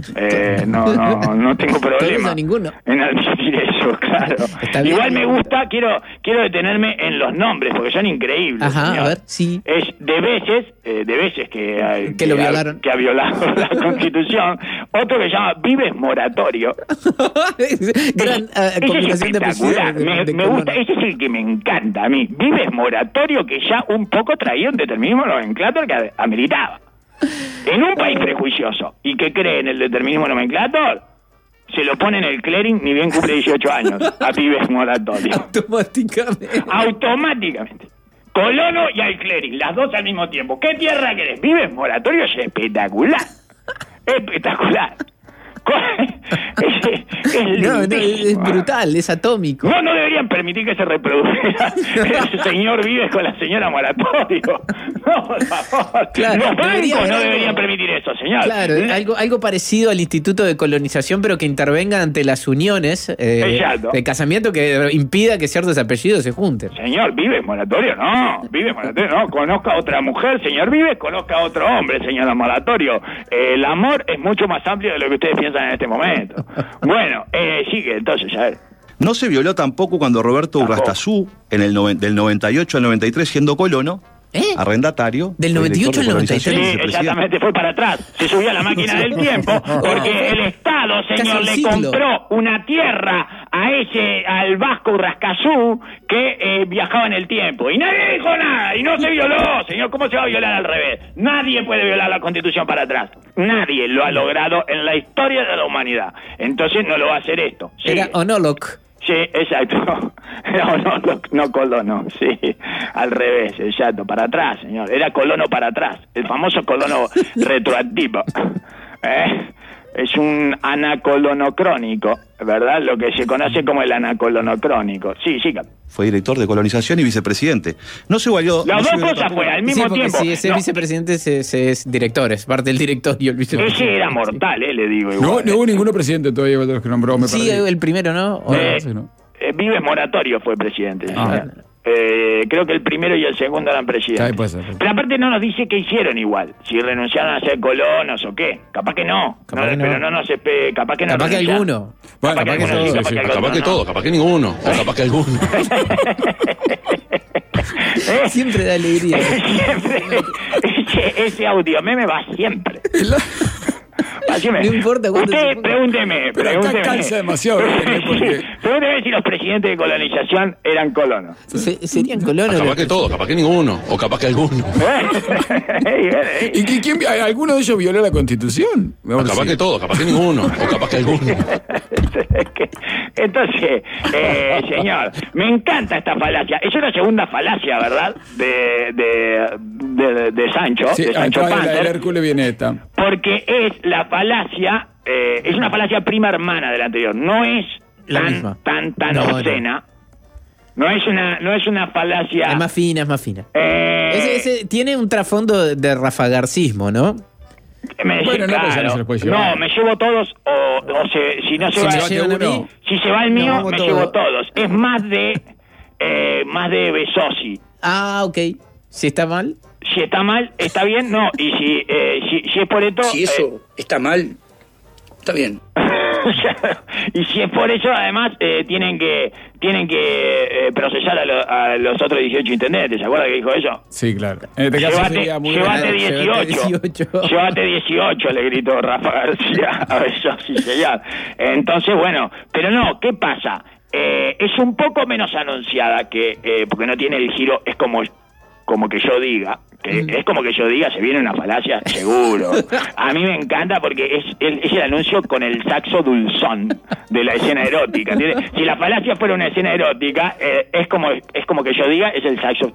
Eh, no, no, no tengo problema a ninguno. en admitir eso, claro. Igual me gusta, quiero quiero detenerme en los nombres, porque son increíbles. Ajá, señor. A ver, sí. Es de veces, eh, de veces que, eh, que, que lo violaron. Ha, que ha violado la Constitución. Otro que se llama Vives Moratorio. Gran uh, combinación de espectacular. De, me, de me gusta, ese es el que me encanta a mí. Vives Moratorio, que ya un poco traía un determinismo nomenclator que ameritaba. En un país prejuicioso y que cree en el determinismo nomenclator, se lo pone en el clearing ni bien cumple dieciocho años a Vives Moratorio. Automáticamente. Automáticamente. Colono y al clearing, las dos al mismo tiempo. ¿Qué tierra querés? Vives Moratorio es espectacular. Espectacular. es, es, no, no, es brutal, es atómico. No, no deberían permitir que se reprodujera el señor Vives con la señora Moratorio. No, por favor. Claro, Los bancos debería no algo, deberían permitir eso, señor. Claro, algo, algo parecido al Instituto de Colonización, pero que intervenga ante las uniones eh, de casamiento, que impida que ciertos apellidos se junten. Señor Vives, Moratorio, no. Vives, Moratorio, no. Conozca a otra mujer, señor Vives, conozca a otro hombre, señora Moratorio. Eh, el amor es mucho más amplio de lo que ustedes piensan en este momento. Bueno, eh, sigue entonces, a ver. No se violó tampoco cuando Roberto Urrastazú, en el noven, del noventa y ocho al noventa y tres, siendo colono, ¿Eh? arrendatario. Del noventa y ocho al noventa y tres. Sí, exactamente, fue para atrás. Se subió a la máquina del tiempo porque el Estado, señor, le compró una tierra a ese, al Vasco Urrastazú, que eh, viajaba en el tiempo. Y nadie dijo nada, y no se violó, señor. ¿Cómo se va a violar al revés? Nadie puede violar la Constitución para atrás. Nadie lo ha logrado en la historia de la humanidad. Entonces no lo va a hacer esto. Sí. Era Onoloc. Sí, exacto. No, no, no, no colono, sí. Al revés, exacto, para atrás, señor. Era colono para atrás, el famoso colono retroactivo. ¿Eh? Es un anacolonocrónico, ¿verdad? Lo que se conoce como el anacolonocrónico. Sí, sí. Fue director de colonización y vicepresidente. No se valió... Las no dos cosas fue al mismo sí, tiempo. Si ese no. vicepresidente se, se es director, es parte del directorio. El vicepresidente. Ese era mortal, eh, le digo. Igual, no, eh. no hubo ninguno presidente todavía de los que nombró, me Sí, perdí. el primero, ¿no? ¿O Eh, sí, ¿no? eh, Vives Moratorio fue presidente. Ah. Eh, creo que el primero y el segundo eran presidentes. Ahí puede ser, puede ser. Pero aparte no nos dice qué hicieron igual, si renunciaron a ser colonos o qué. Capaz que no, Capaz no, que no. pero no nos espe- capaz que no. Capaz que renunciaron. alguno. Bueno, capaz, capaz que que, todos, capaz sí, que sí. alguno, Capaz que no. todo, capaz que ninguno, o capaz que alguno. ¿Eh? Siempre da alegría. Siempre. Ese, ese audio meme va siempre. Decime, No importa cuánto se usted ponga. pregúnteme, Pero acá pregúnteme. cansa demasiado, ¿eh? Porque- Pregúnteme si los presidentes de colonización eran colonos. Se- serían colonos. Capaz que todo, capaz que ninguno, o capaz que alguno. ¿Y qui- quién, alguno de ellos violó la Constitución? O capaz que todo, capaz que ninguno, o capaz que alguno. Entonces, eh, señor, me encanta esta falacia. Es una segunda falacia, ¿verdad? De, de, de, de Sancho, Sí, de Sancho acá el, el Panza. Hércules viene esta. Porque es la falacia, eh, es una falacia prima hermana de la anterior. No es La tan, misma. tan, tan No, no. obscena. No es una, no es una falacia. Es más fina, es más fina. eh, Ese, ese tiene un trasfondo de, de rafagarcismo, ¿no? me Bueno, no, claro, pues ya no se los puede llevar. no, me llevo todos o, o se, si no se Si va, me lleva llevan a uno. mí, si se va el mío, No, me todo. llevo todos. Es más de eh, más de Besosi. Ah, ok. Si está mal. Si está mal, está bien, no. Y si eh, si, si es por esto, Si eso está mal, está bien. y si es por eso, además, eh, tienen que tienen que eh, procesar a, lo- a los otros dieciocho intendentes. ¿Se acuerda que dijo eso? Sí, claro. En este caso Llévate, sería muy llévate grave. Llévate dieciocho. dieciocho. Llévate dieciocho, le gritó Rafa García a Besosi, señor. Entonces, bueno, pero no, ¿qué pasa? Eh, es un poco menos anunciada que, eh, porque no tiene el giro, es como, como que yo diga, que es como que yo diga, se viene una falacia, seguro. A mí me encanta porque es el, es el anuncio con el saxo dulzón de la escena erótica, ¿entiendes? Si la falacia fuera una escena erótica, eh, es como es como que yo diga, es el saxo.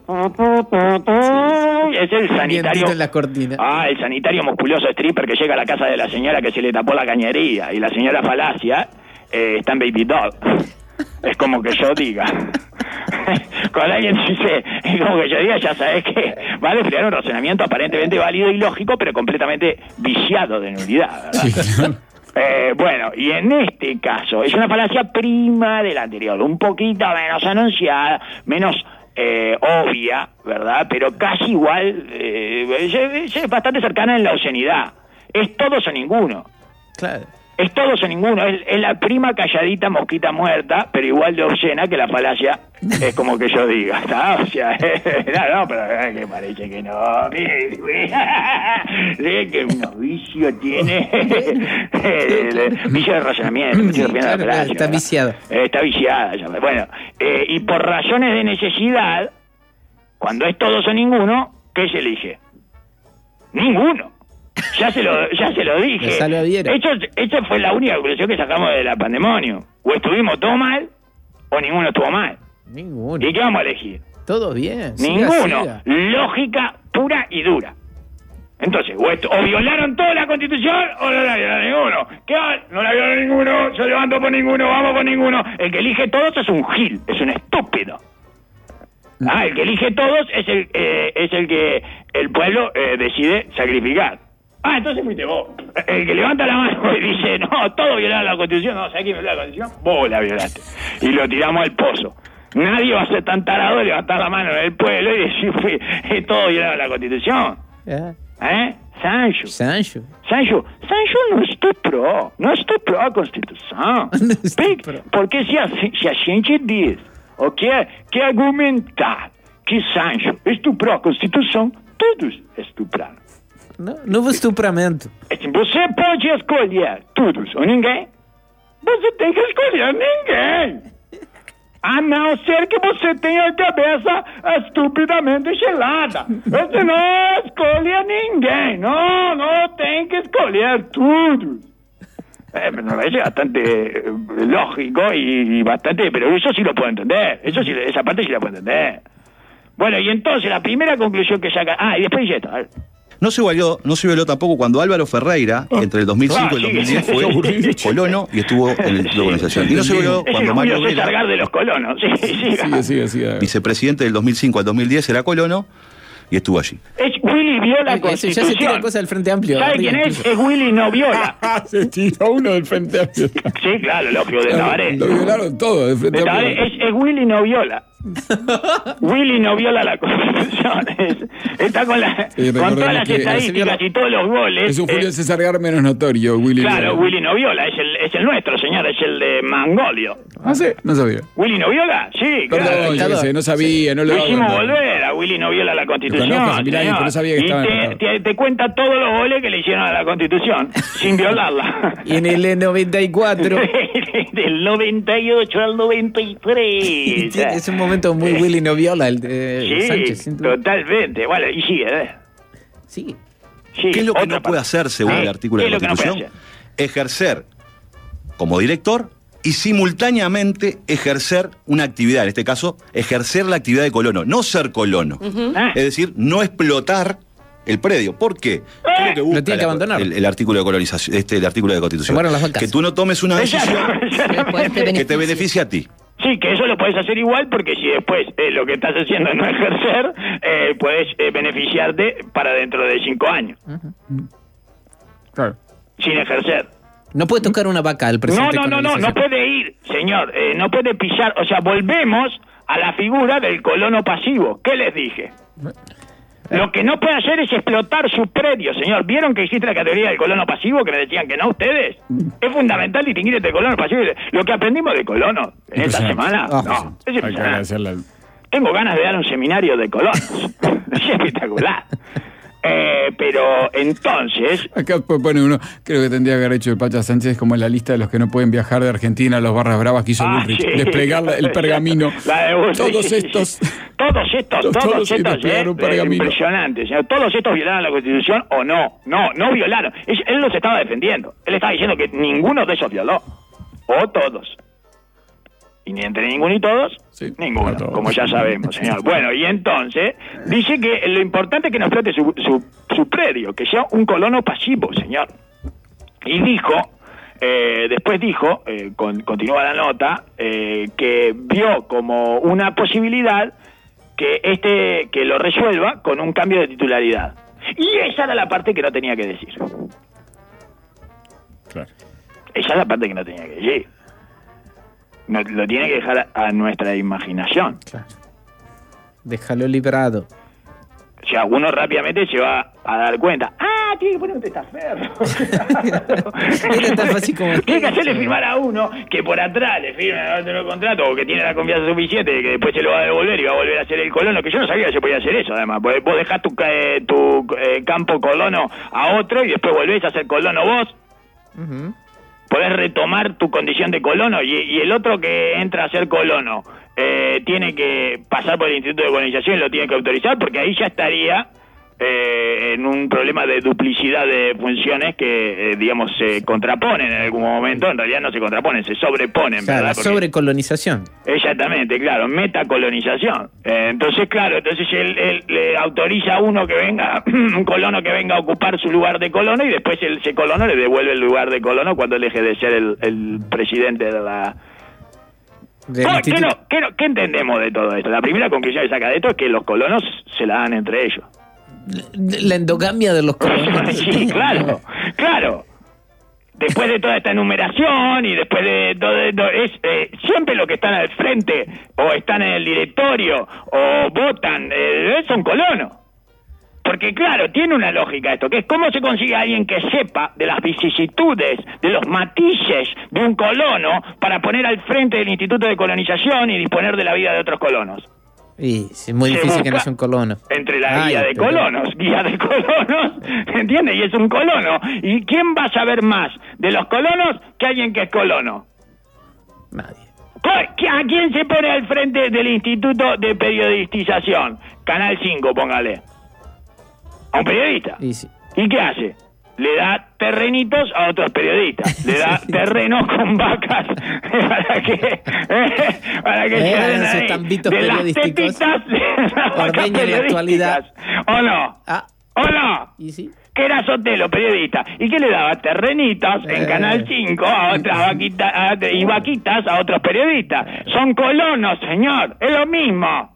Es el sanitario. Vientito en la cortina. Ah, el sanitario musculoso stripper que llega a la casa de la señora que se le tapó la cañería y la señora falacia eh, está en Baby Doll. Es como que yo diga. Cuando alguien dice, es como que yo diga, ya sabes que va a desplegar un razonamiento aparentemente válido y lógico, pero completamente viciado de nulidad, ¿verdad? Sí, claro. Eh, bueno, y en este caso es una falacia prima de la anterior, un poquito menos anunciada, menos eh, obvia, ¿verdad? Pero casi igual, eh, es, es bastante cercana en la obscenidad. Es todos o ninguno. Claro. Es todos o ninguno, es, es la prima calladita mosquita muerta, pero igual de obscena que la falacia, es como que yo diga, ¿está? O sea, no, no, pero eh, que parece que no, mire, mire, que un vicio tiene, el vicio de razonamiento, me estoy Sí, refiriendo a la claro, falacia, está ¿verdad? viciada. Eh, está viciada, ya, bueno, eh, y por razones de necesidad, cuando es todos o ninguno, ¿qué se elige? Ninguno. Ya se lo, ya se lo dije. Le sale a Viera. Esto, esto fue la única conclusión que sacamos de la pandemonio. O estuvimos todos mal, o ninguno estuvo mal. Ninguno. ¿Y qué vamos a elegir? Todo bien. siga, Ninguno. siga. Lógica pura y dura. Entonces, o, esto, o violaron toda la Constitución o no la violaron ninguno. ¿Qué va? No la violaron ninguno, yo levanto por ninguno, vamos por ninguno. El que elige todos es un gil, es un estúpido. Ah, el que elige todos es el eh, es el que el pueblo eh, decide sacrificar. Ah, entonces fuiste vos. El que levanta la mano y dice, no, todo violaron la Constitución. No, ¿sabés quién violó la Constitución? Vos la violaste. Y lo tiramos al pozo. Nadie va a ser tan tarado de levantar la mano en el pueblo y decir, fue, eh, todo violaron la Constitución. Yeah. ¿Eh? Sancho. Sancho. Sancho. Sancho não estuprou. Não estuprou a Constituição. Porque se a, se a gente diz, ou quer, quer argumentar que Sancho estuprou a Constituição, todos estupraram. Não, novo estupramento. Você pode escolher todos ou ninguém. Você tem que escolher ninguém. A não ser que você tenha a cabeça estupidamente gelada. Você não escolhe ninguém. Não, não tem que escolher tudo. Eh, me parece bastante eh, lógico y, y bastante... Pero eso sí lo puedo entender. Eso sí, esa parte sí la puedo entender. Bueno, y entonces la primera conclusión que saca... Ah, y después dice esto. A ver. No se violó, no se violó tampoco cuando Álvaro Ferreira, entre el dos mil cinco y el dos mil diez, fue colono y estuvo en el Instituto de Colonización. Y no se violó cuando Mario Vela, de los colonos. Sí, sí, sí, sí, sí, vicepresidente del dos mil cinco al dos mil diez, era colono y estuvo allí. Es Willy viola la Constitución. Ya se tira cosas del Frente Amplio. ¿Sabe quién es? Es Willy no viola. Se tiró uno del Frente Amplio. Sí, claro, lógico, de Tabaré. Lo violaron todo del Frente Amplio. Es, es Willy no viola. Willy no viola la Constitución. Es, está con, la, sí, con todas las estadísticas y todos los goles. Es un Julio eh, César Gar menos notorio, Willy. Claro, viola. Willy no viola, es el, es el nuestro, señor, es el de Mangolio. Ah, sí, no sabía. ¿Willy no viola? Sí, Perdón, claro. Yo sé, no sabía, no lo Lo hicimos volver a Willy no viola la Constitución. Conozco, mirá, señor. no sabía que y estaba te, te, te cuenta todos los goles que le hicieron a la Constitución, sin violarla. Y en el noventa y cuatro. Del noventa y ocho al noventa y tres. Es un momento muy Willy no viola el de sí, Sánchez. Totalmente. Bueno, y sigue, ¿eh? Sí. sí. ¿Qué es lo que no parte? puede hacer según ah, el artículo de la Constitución? No ejercer como director y simultáneamente ejercer una actividad, en este caso, ejercer la actividad de colono, no ser colono. Uh-huh. ah. Es decir, no explotar el predio. ¿Por qué? ¿Qué es lo que busca tiene que abandonar. El, el artículo de colonización, este, el artículo de Constitución? Que tú no tomes una decisión que te beneficie a ti. Sí, que eso lo puedes hacer igual porque si después eh, lo que estás haciendo es no ejercer, eh, puedes eh, beneficiarte para dentro de cinco años. Uh-huh. Claro. Sin ejercer. No puede tocar una vaca al presidente. No, no, no, no, no puede ir, señor. Eh, no puede pisar. O sea, volvemos a la figura del colono pasivo. ¿Qué les dije? Lo que no puede hacer es explotar sus predios, señor. ¿Vieron que existe la categoría del colono pasivo que me decían que no ustedes? Es fundamental distinguir entre colono pasivo. Lo que aprendimos de colono en esta semana, oh, no, es impresionante. Tengo ganas de dar un seminario de colonos. Es espectacular. Eh, pero entonces... Acá pone uno, creo que tendría que haber hecho el Pacha Sánchez como en la lista de los que no pueden viajar de Argentina a los barras bravas que hizo ah, Bullrich. Sí. Desplegar el pergamino. La de Bullrich, todos estos... Sí. Todos estos, todos, todos estos, eh, impresionante, señor. Todos estos violaron la Constitución o no. No, no violaron. Él, él los estaba defendiendo. Él estaba diciendo que ninguno de esos violó. O todos. Y ni entre ninguno y todos, sí, ninguno, todos. Como ya sabemos, señor. Bueno, y entonces, dice que lo importante es que no explote su, su, su predio, que sea un colono pasivo, señor. Y dijo, eh, después dijo, eh, con, continúa la nota, eh, que vio como una posibilidad que este que lo resuelva con un cambio de titularidad. Y esa era la parte que no tenía que decir. Claro. Esa es la parte que no tenía que decir. No, lo tiene que dejar a, a nuestra imaginación. Claro. Déjalo librado. O sea, uno rápidamente se va a dar cuenta. ¡Ah! Tiene que poner un testaferro. Era tan fácil como... Tiene que hacerle firmar a uno que por atrás le firme el contrato o que tiene la confianza suficiente de que después se lo va a devolver y va a volver a ser el colono. Que yo no sabía que se podía hacer eso, además. Vos dejás tu, eh, tu eh, campo colono a otro y después volvés a ser colono vos. Uh-huh. Podés retomar tu condición de colono y, y el otro que entra a ser colono eh, tiene que pasar por el Instituto de Colonización y lo tiene que autorizar porque ahí ya estaría eh, en un problema de duplicidad de funciones que, eh, digamos, se contraponen en algún momento. En realidad no se contraponen, se sobreponen, claro, ¿verdad? La Porque, sobrecolonización. Exactamente, claro, metacolonización. Eh, entonces, claro, entonces él, él le autoriza a uno que venga, un colono que venga a ocupar su lugar de colono, y después el, ese colono le devuelve el lugar de colono cuando él deje de ser el, el presidente de la... ¿Qué, ¿qué, no, qué, no, ¿Qué entendemos de todo esto? La primera conclusión que saca de esto es que los colonos se la dan entre ellos. La endogamia de los colonos. Sí, claro, claro. Después de toda esta enumeración y después de todo esto, es eh, siempre los que están al frente o están en el directorio o votan, eh, son colonos. Porque claro, tiene una lógica esto, que es cómo se consigue alguien que sepa de las vicisitudes, de los matices de un colono para poner al frente del Instituto de Colonización y disponer de la vida de otros colonos. Y es muy difícil que no sea un colono. Entre la Ay, guía de pero... colonos, guía de colonos, ¿entiendes? Y es un colono. ¿Y quién va a saber más de los colonos que alguien que es colono? Nadie. ¿A quién se pone al frente del Instituto de Periodistización? Canal cinco, póngale. A un periodista. Y, sí. ¿Y qué hace? Le da terrenitos a otros periodistas. Le da terrenos con vacas para que eh, para que eh, se den ahí estambitos de las tetitas de las vacas periodísticas. ¿O no? Ah. ¿O no? ¿Y sí? Que era Sotelo, periodista, y que le daba terrenitos en eh. Canal cinco a otras vaquitas a, y vaquitas a otros periodistas. Son colonos, señor, es lo mismo.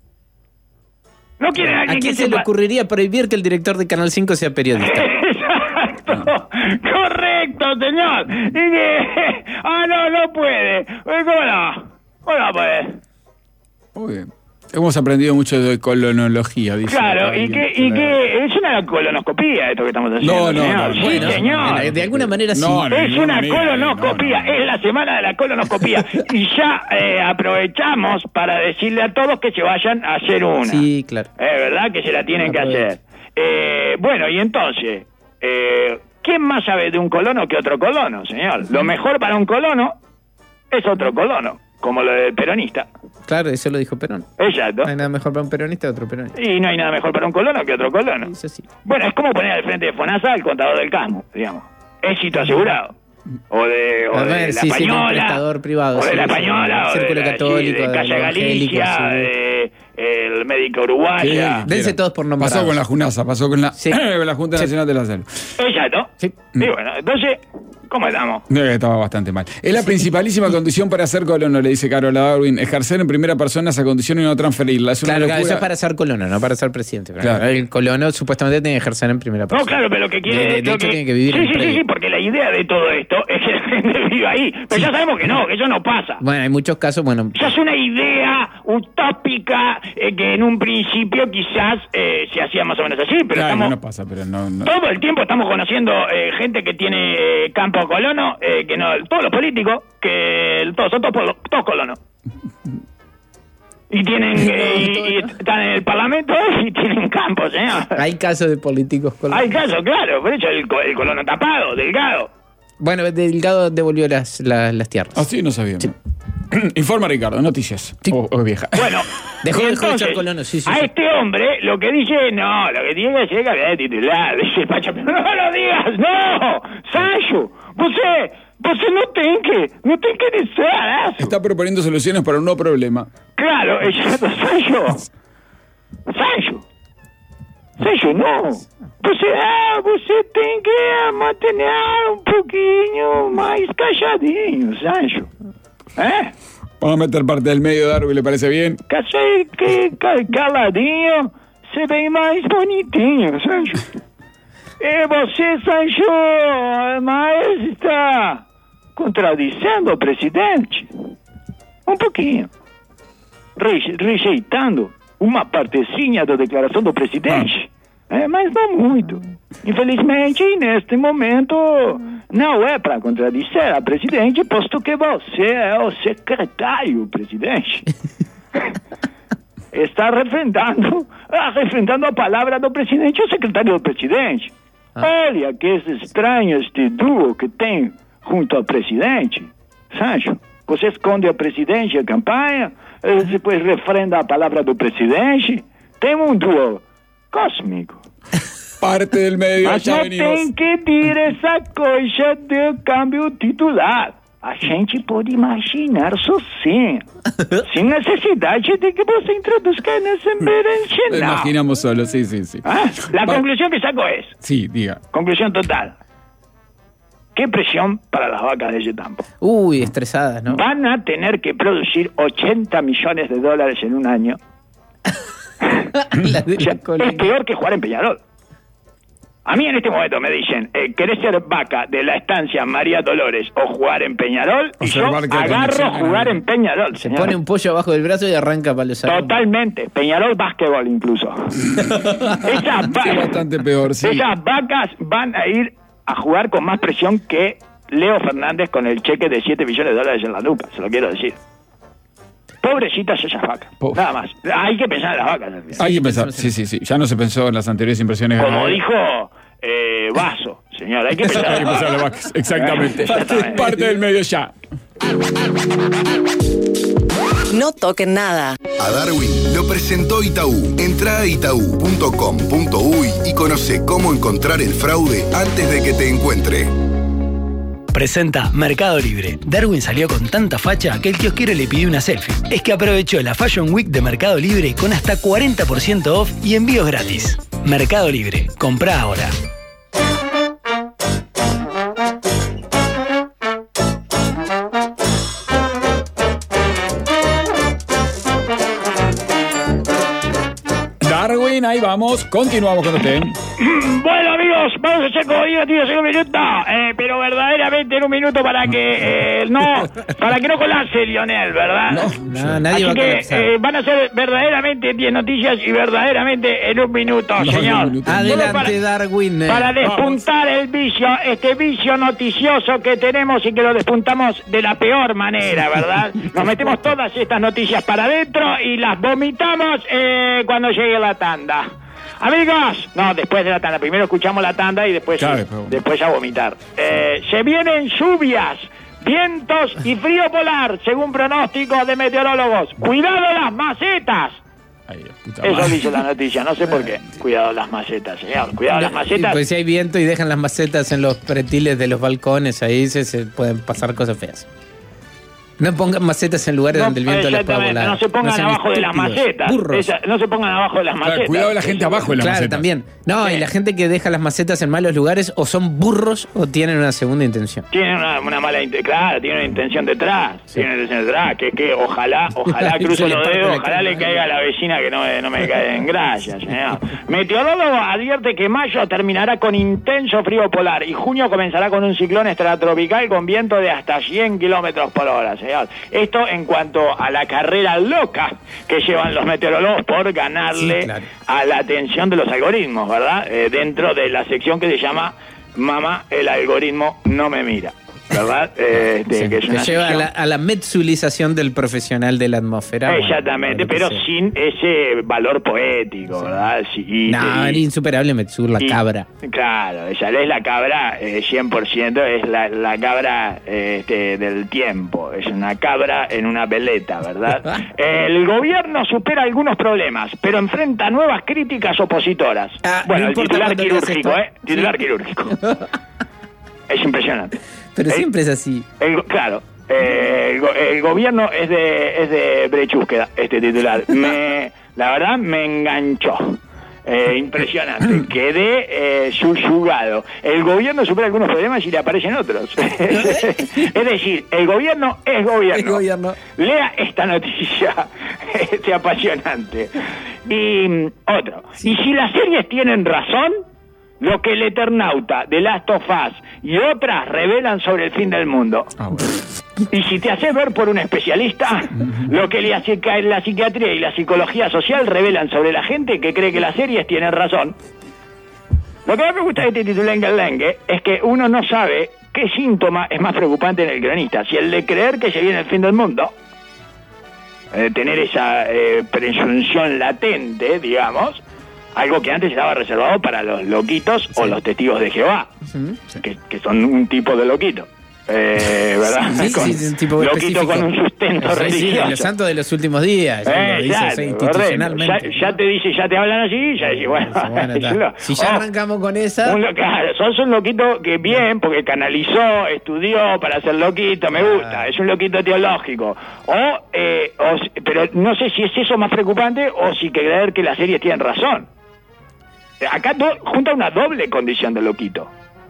¿No quieren a alguien ¿A quién que se sepa? le ocurriría prohibir que el director de Canal cinco sea periodista? Exacto, correcto, señor. Y que, ah, no, no puede. ¿Cómo no? ¿Cómo no puede? Muy bien. Hemos aprendido mucho de colonología, dice. Claro, y que, y que es una colonoscopía esto que estamos haciendo. No, no, señor. no, Sí, bueno, señor. De alguna manera sí. No, no, Es no, una no, colonoscopía, no, no, no. es la semana de la colonoscopía. Y ya eh, aprovechamos para decirle a todos que se vayan a hacer una. Sí, claro. Es verdad que se la tienen que Aprovecho. hacer. Eh, bueno, y entonces, eh, ¿quién más sabe de un colono que otro colono, señor? Lo mejor para un colono es otro colono, como lo del peronista. Claro, eso lo dijo Perón. Exacto. No hay nada mejor para un peronista que otro peronista. Y no hay nada mejor para un colono que otro colono. Eso sí. Bueno, es como poner al frente de FONASA al contador del Casmo, digamos. Éxito asegurado. O de, o A de ver, la sí, sí, de un Española. prestador privado, O de sí, la sí, Española. del o Círculo de la, Católico, sí, de del Calle Evangélico, Galicia, sí. de el médico uruguaya. Sí, Dense todos por nombrados. Pasó con la JUNASA, pasó con la, Sí. la Junta Sí. Nacional de la Salud. Exacto. Sí. Y bueno, entonces, ¿cómo estamos? Eh, Estaba bastante mal. Es la principalísima condición para ser colono, le dice Carola Darwin. Ejercer en primera persona esa condición y no transferirla. Es una Claro, claro, locura. eso es para ser colono, no para ser presidente. Claro. El colono supuestamente tiene que ejercer en primera persona. No, claro, pero lo que quiere De- de lo hecho, que- tiene que vivir sí, en sí, sí, predio. sí, porque la idea de todo esto es que la gente viva ahí. Pero ya sabemos que no, que eso no pasa. Bueno, hay muchos casos, bueno... Ya es una idea utópica eh, que en un principio quizás eh, se hacía más o menos así, pero Claro, estamos... no, no pasa, pero no. no. Todo el tiempo estamos conociendo eh, gente que tiene eh, campo colono, eh, que no, todos los políticos, que todos son todos, polo- todos colonos. Y tienen, eh, y, y están en el Parlamento y tienen campo, señor. Hay casos de políticos colonos. Hay casos, claro, por eso el, co- el colono tapado, delgado. Bueno, Delgado devolvió las, las, las tierras. Así no sabíamos. Sí. Informa Ricardo, noticias. Sí. O, o vieja. Bueno, Dejó- y dejó de entonces, ser colono, sí, sí, a sí. este hombre lo que dice, no, lo que tiene que hacer es cambiar de titular, dice Pacho, pero no lo digas, no, Sancho, você, você no tiene que, no tiene que decir eso. Está proponiendo soluciones para un nuevo problema. Claro, exacto, Sancho, Sancho, Sancho, no, você, ah, você tem que mantener um pouquinho mais calladinho, Sancho, ¿eh? Vamos a meter parte del medio, Darwin, ¿le parece bien? Cachei que ca- caladinho se vê mais bonitinho, Sancho. E você, Sancho, mas está contradizendo o presidente. Um pouquinho. Reje- rejeitando uma partezinha da declaração do presidente. É, mas não muito. Infelizmente, neste momento, não é para contradizer a presidente, posto que você é o secretário presidente. Está refrendando, ah, refrendando a palavra do presidente, o secretário do presidente. Olha que estranho este duo que tem junto ao presidente. Sancho, você esconde o presidente e a campanha, e depois refrenda a palavra do presidente. Tem um duo cósmico. Parte del medio, Mas ya não venimos. tem que ter essa coisa de câmbio titular. A gente pode imaginar sozinho, sem necessidade de que você introduzca nesse Lo berenjenal. imaginamos solo, sí, sí, sí. ¿Ah? La Va- conclusión que saco es, Sí, diga. conclusión total, qué presión para las vacas de Yetampo. Uy, estresadas, ¿no? Van a tener que producir ochenta millones de dólares en un año. La de O sea, la colina. es peor que jugar en Peñarol. A mí en este momento me dicen, eh, ¿querés ser vaca de la estancia María Dolores o jugar en Peñarol? Y yo Observar que agarro conexión, jugar ¿no? en Peñarol, Se señor. pone un pollo abajo del brazo y arranca para los salones. Totalmente. Peñarol básquetbol incluso. esas, va- Sí, bastante peor, sí. esas vacas van a ir a jugar con más presión que Leo Fernández con el cheque de siete millones de dólares en la nuca, se lo quiero decir. Pobrecitas esas vacas. Pobre. Nada más. Hay que pensar en las vacas. al final. Hay que pensar, sí, sí, sí. Ya no se pensó en las anteriores impresiones. Como ganadoras. dijo eh, Vaso, señor, hay que pensar Hay en que las pensar en las vacas. vacas, exactamente. Exactamente. Parte del medio ya. No toquen nada. A Darwin lo presentó Itaú. Entra a itaú punto com punto uy y conoce cómo encontrar el fraude antes de que te encuentre. Presenta Mercado Libre. Darwin salió con tanta facha que el kiosquero le pidió una selfie. Es que aprovechó la Fashion Week de Mercado Libre con hasta cuarenta por ciento off y envíos gratis. Mercado Libre. Comprá ahora. Darwin, ahí vamos. Continuamos con usted. Bueno, amigos, vamos a hacer como digo, tío, un minuto, eh, pero verdaderamente en un minuto para que eh, no, para que no colapse Lionel, ¿verdad? No, nadie Así va a que colapsar. eh, van a ser verdaderamente diez noticias y verdaderamente en un minuto, No, señor. en un minuto. Solo Adelante, para- Darwin. Para despuntar el vicio, este vicio noticioso que tenemos y que lo despuntamos de la peor manera, ¿verdad? Nos metemos todas estas noticias para adentro y las vomitamos eh, cuando llegue la tanda. Amigos, no, después de la tanda. Primero escuchamos la tanda y después, Claro, sí, después. después a vomitar. Eh, se vienen lluvias, vientos y frío polar, según pronósticos de meteorólogos. ¡Cuidado las macetas! Ay, puta Eso madre. dice la noticia, no sé por qué. Cuidado las macetas, señor. Cuidado las macetas. Pues si hay viento y dejan las macetas en los pretiles de los balcones, ahí se, se pueden pasar cosas feas. No pongan macetas en lugares No, donde el viento les pueda exactamente, volar. no se pongan sean abajo de las estúpidos, macetas. burros. Esa- no se pongan abajo de las Claro, macetas. cuidado de la gente abajo de la Claro, maceta. también. No, Sí. y la gente que deja las macetas en malos lugares o son burros o tienen una segunda intención. Tienen una, una mala intención, claro, tienen una intención detrás. Tienen una intención detrás, que, que ojalá, ojalá Se cruzo le los parte dedos, la ojalá cara. le caiga a la vecina que no, me- no me cae en gracia, señor. Meteorólogo advierte que mayo terminará con intenso frío polar y junio comenzará con un ciclón extratropical con viento de hasta cien kilómetros por hora, señor. Esto en cuanto a la carrera loca que llevan los meteorólogos por ganarle Sí, claro. a la atención de los algoritmos, ¿verdad? Eh, dentro de la sección que se llama Mamá, el algoritmo no me mira, ¿verdad? Eh, este, Sí, que es que una lleva a sección- la, a la metzulización del profesional de la atmósfera. bueno, Exactamente, lo que pero sea. sin ese valor poético, ¿verdad? Sí, y- No, y- era insuperable Metzur, la y- cabra. Claro, esa es la cabra, eh, cien por ciento, es la, la cabra eh, este, del tiempo, es una cabra en una veleta, ¿verdad? El gobierno supera algunos problemas, pero enfrenta nuevas críticas opositoras. Ah, bueno, no el importa titular cuándo leas quirúrgico, esto. ¿eh? Titular Sí. quirúrgico. Es impresionante. Pero El- siempre es así. el go- claro, eh, el, go- el gobierno es de es de brechúsqueda, este titular. Me, la verdad me enganchó. Eh, impresionante. Quedé eh, subyugado. El gobierno supera algunos problemas y le aparecen otros. Es decir, el gobierno es gobierno. El gobierno. Lea esta noticia este, apasionante. Y mm, otro. Y si las series tienen razón, lo que el Eternauta, The Last of Us y otras revelan sobre el fin del mundo. Ah, bueno. Y si te haces ver por un especialista, lo que la, psica- la psiquiatría y la psicología social revelan sobre la gente que cree que las series tienen razón. Lo que más me gusta de este titulengue es que uno no sabe qué síntoma es más preocupante en el cronista, si el de creer que se viene el fin del mundo, eh, tener esa eh, presunción latente, digamos, algo que antes estaba reservado para los loquitos o los testigos de Jehová, que, que son un tipo de loquito. Eh, ¿verdad? Sí, con, sí, sí, un tipo loquito con un sustento sí, religioso. Sí, los santos de los últimos días. Ya Eh, lo dice, claro, o sea, institucionalmente. ya, ya te dice, ya te hablan así, ya dices, bueno, bueno lo, si ya oh, arrancamos con esa. Un, claro, sos un loquito que bien, porque canalizó, estudió para ser loquito, me gusta, ah. es un loquito teológico. O, eh, o, pero no sé si es eso más preocupante o si creer que las series tienen razón. Acá do, junta una doble condición de loquito.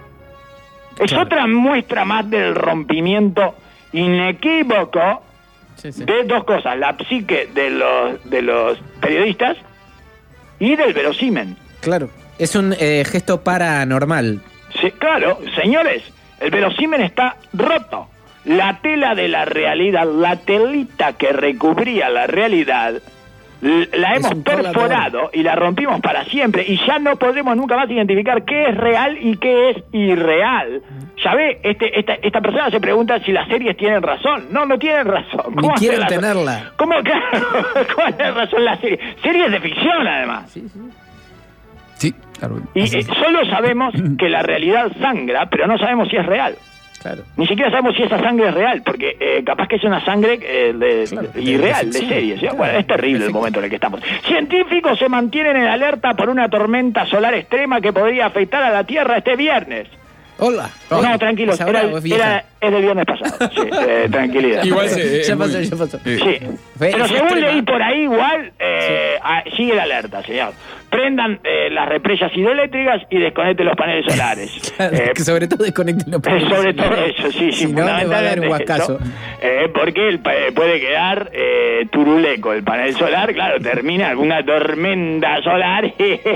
Es claro. otra muestra más del rompimiento inequívoco sí, sí. de dos cosas, la psique de los de los periodistas y del verosímen. Claro, es un eh, gesto paranormal. Sí, claro, señores, el verosímen está roto. La tela de la realidad, la telita que recubría la realidad, la hemos perforado y la rompimos para siempre y ya no podemos nunca más identificar qué es real y qué es irreal. Ya ve, este, esta, esta persona se pregunta si las series tienen razón. No, no tienen razón. Ni quieren la, tenerla. ¿Cómo, claro, ¿Cómo tiene razón la serie? Series de ficción, además. Sí, sí. Sí, claro. Y eh, solo sabemos que la realidad sangra, pero no sabemos si es real. Claro. Ni siquiera sabemos si esa sangre es real, porque eh, capaz que es una sangre eh, de, claro, irreal, de, de serie. ¿sí? Claro, bueno, es terrible el momento en el que estamos. Científicos se mantienen en alerta por una tormenta solar extrema que podría afectar a la Tierra este viernes. Hola. No, no tranquilo, era, era, es del viernes pasado. Sí, eh, tranquilidad. Igual sí, eh, ya pasó, muy... ya pasó. Sí. sí. Pero según leí por ahí, igual eh, sí. ah, sigue la alerta, señor. Prendan eh, las represas hidroeléctricas y desconecten los paneles solares. Claro, eh, que sobre todo desconecten los paneles sobre solares. Sobre todo eso, sí, sí, si fundamentalmente no, eso. Eh, porque el, puede quedar eh, turuleco el panel solar, claro, termina alguna tormenta solar.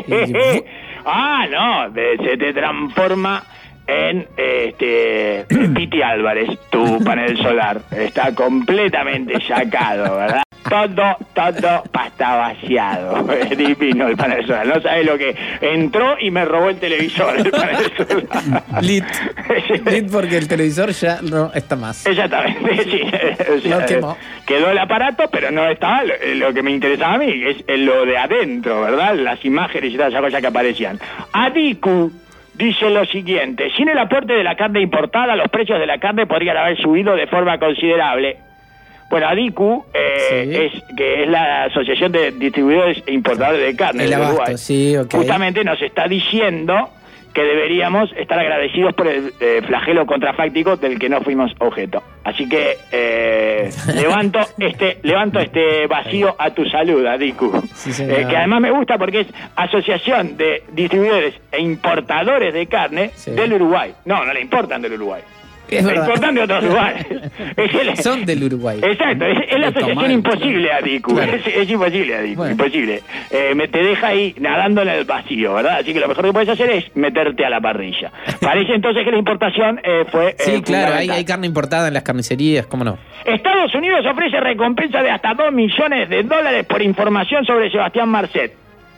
ah, no, de, se te transforma en este Piti Álvarez, tu panel solar. Está completamente sacado, ¿verdad? Todo, todo pasta vaciado. Es divino el panel solar. No sabes lo que entró y me robó el televisor, el panel solar. Lit. Lit porque el televisor ya no está más. Exactamente, sí. O sea, lo quemó. Quedó el aparato, pero no estaba lo, lo que me interesaba a mí, es lo de adentro, ¿verdad? Las imágenes y todas esas cosas que aparecían. Adiku dice lo siguiente: sin el aporte de la carne importada, los precios de la carne podrían haber subido de forma considerable. Bueno, ADICU, eh, sí. es, que es la Asociación de Distribuidores e Importadores de Carne el de abasto, Uruguay, sí, okay. justamente nos está diciendo que deberíamos estar agradecidos por el eh, flagelo contrafáctico del que no fuimos objeto. Así que eh, levanto este levanto este vacío a tu salud, ADICU. Sí, eh, que además me gusta porque es Asociación de Distribuidores e Importadores de Carne sí. del Uruguay. No, no le importan del Uruguay. Es verdad. Importan de otros lugares. Es el, Son del Uruguay. Exacto, es, es la asociación tomar, imposible, claro. ADICU. Claro. Es, es imposible, ADICU, bueno. imposible. Eh, me, te deja ahí nadando en el vacío, ¿verdad? Así que lo mejor que puedes hacer es meterte a la parrilla. Parece entonces que la importación eh, fue Sí, eh, claro, hay, hay carne importada en las carnicerías, ¿cómo no? Estados Unidos ofrece recompensa de hasta dos millones de dólares por información sobre Sebastián Marcet.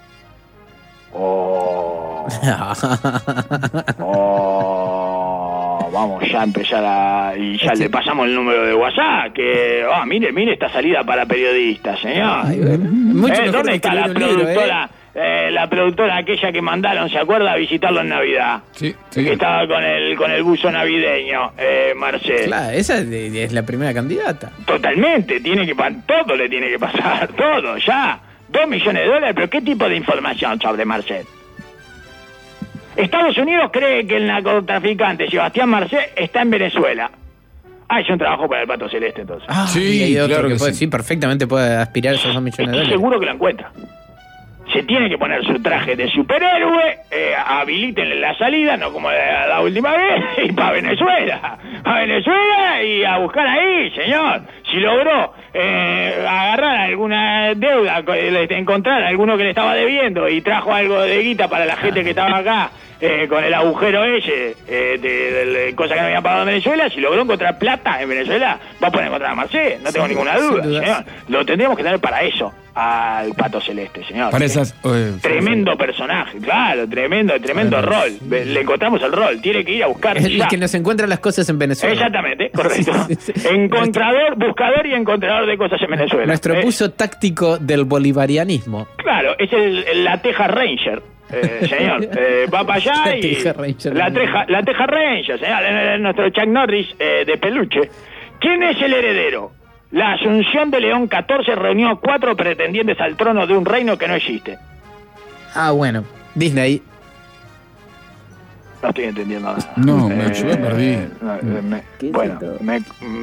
Oh. oh. Vamos ya a empezar a... Y ya sí. le pasamos el número de WhatsApp, que... Ah, mire, mire esta salida para periodistas, señor. Ay, mucho eh, ¿Dónde está la productora? Libro, eh? Eh, la productora aquella que mandaron, ¿se acuerda? A visitarlo en Navidad. Sí, sí. Que estaba con el con el buzo navideño, eh, Marcel. Claro, esa es, de, es la primera candidata. Totalmente, tiene que todo le tiene que pasar, todo, ya. Dos millones de dólares, pero ¿qué tipo de información sobre Marcel? Estados Unidos cree que el narcotraficante Sebastián Marcet está en Venezuela. Ah, es un trabajo para el Pato Celeste, entonces. Ah, sí, hay otro claro que, que puede, sí. sí, perfecamente puede aspirar a esos dos millones de dólares. Seguro que lo encuentra. Se tiene que poner su traje de superhéroe, eh, habilítenle la salida, no como la, la última vez, y para Venezuela. A Venezuela y a buscar ahí, señor. Si logró eh, agarrar alguna deuda, encontrar a alguno que le estaba debiendo y trajo algo de guita para la gente que estaba acá, eh, con el agujero ese, eh, de, de, de cosas que no habían pagado en Venezuela, si logró encontrar plata en Venezuela, va a poder encontrar a Marcet, no tengo sí, ninguna duda, señor. Lo tendríamos que tener para eso, al Pato Celeste, señor. Para esas, eh, tremendo personaje, claro, tremendo, tremendo bueno, rol. Sí. Le encontramos el rol, tiene que ir a buscar. Es el que nos encuentra las cosas en Venezuela. Exactamente, correcto. Sí, sí, sí. Encontrador, buscador y encontrador de cosas en Venezuela. Nuestro eh. buzo táctico del bolivarianismo. Claro, es el, el la Teja Ranger. eh, señor. Eh, va para allá y... La Teja, la Teja Ranger, señor. Nuestro Chuck Norris eh, de peluche. ¿Quién es el heredero? La Asunción de León catorce reunió a cuatro pretendientes al trono de un reino que no existe. Ah, bueno. Disney. No estoy entendiendo nada. No, eh, me, yo me perdí. No, me, bueno, me,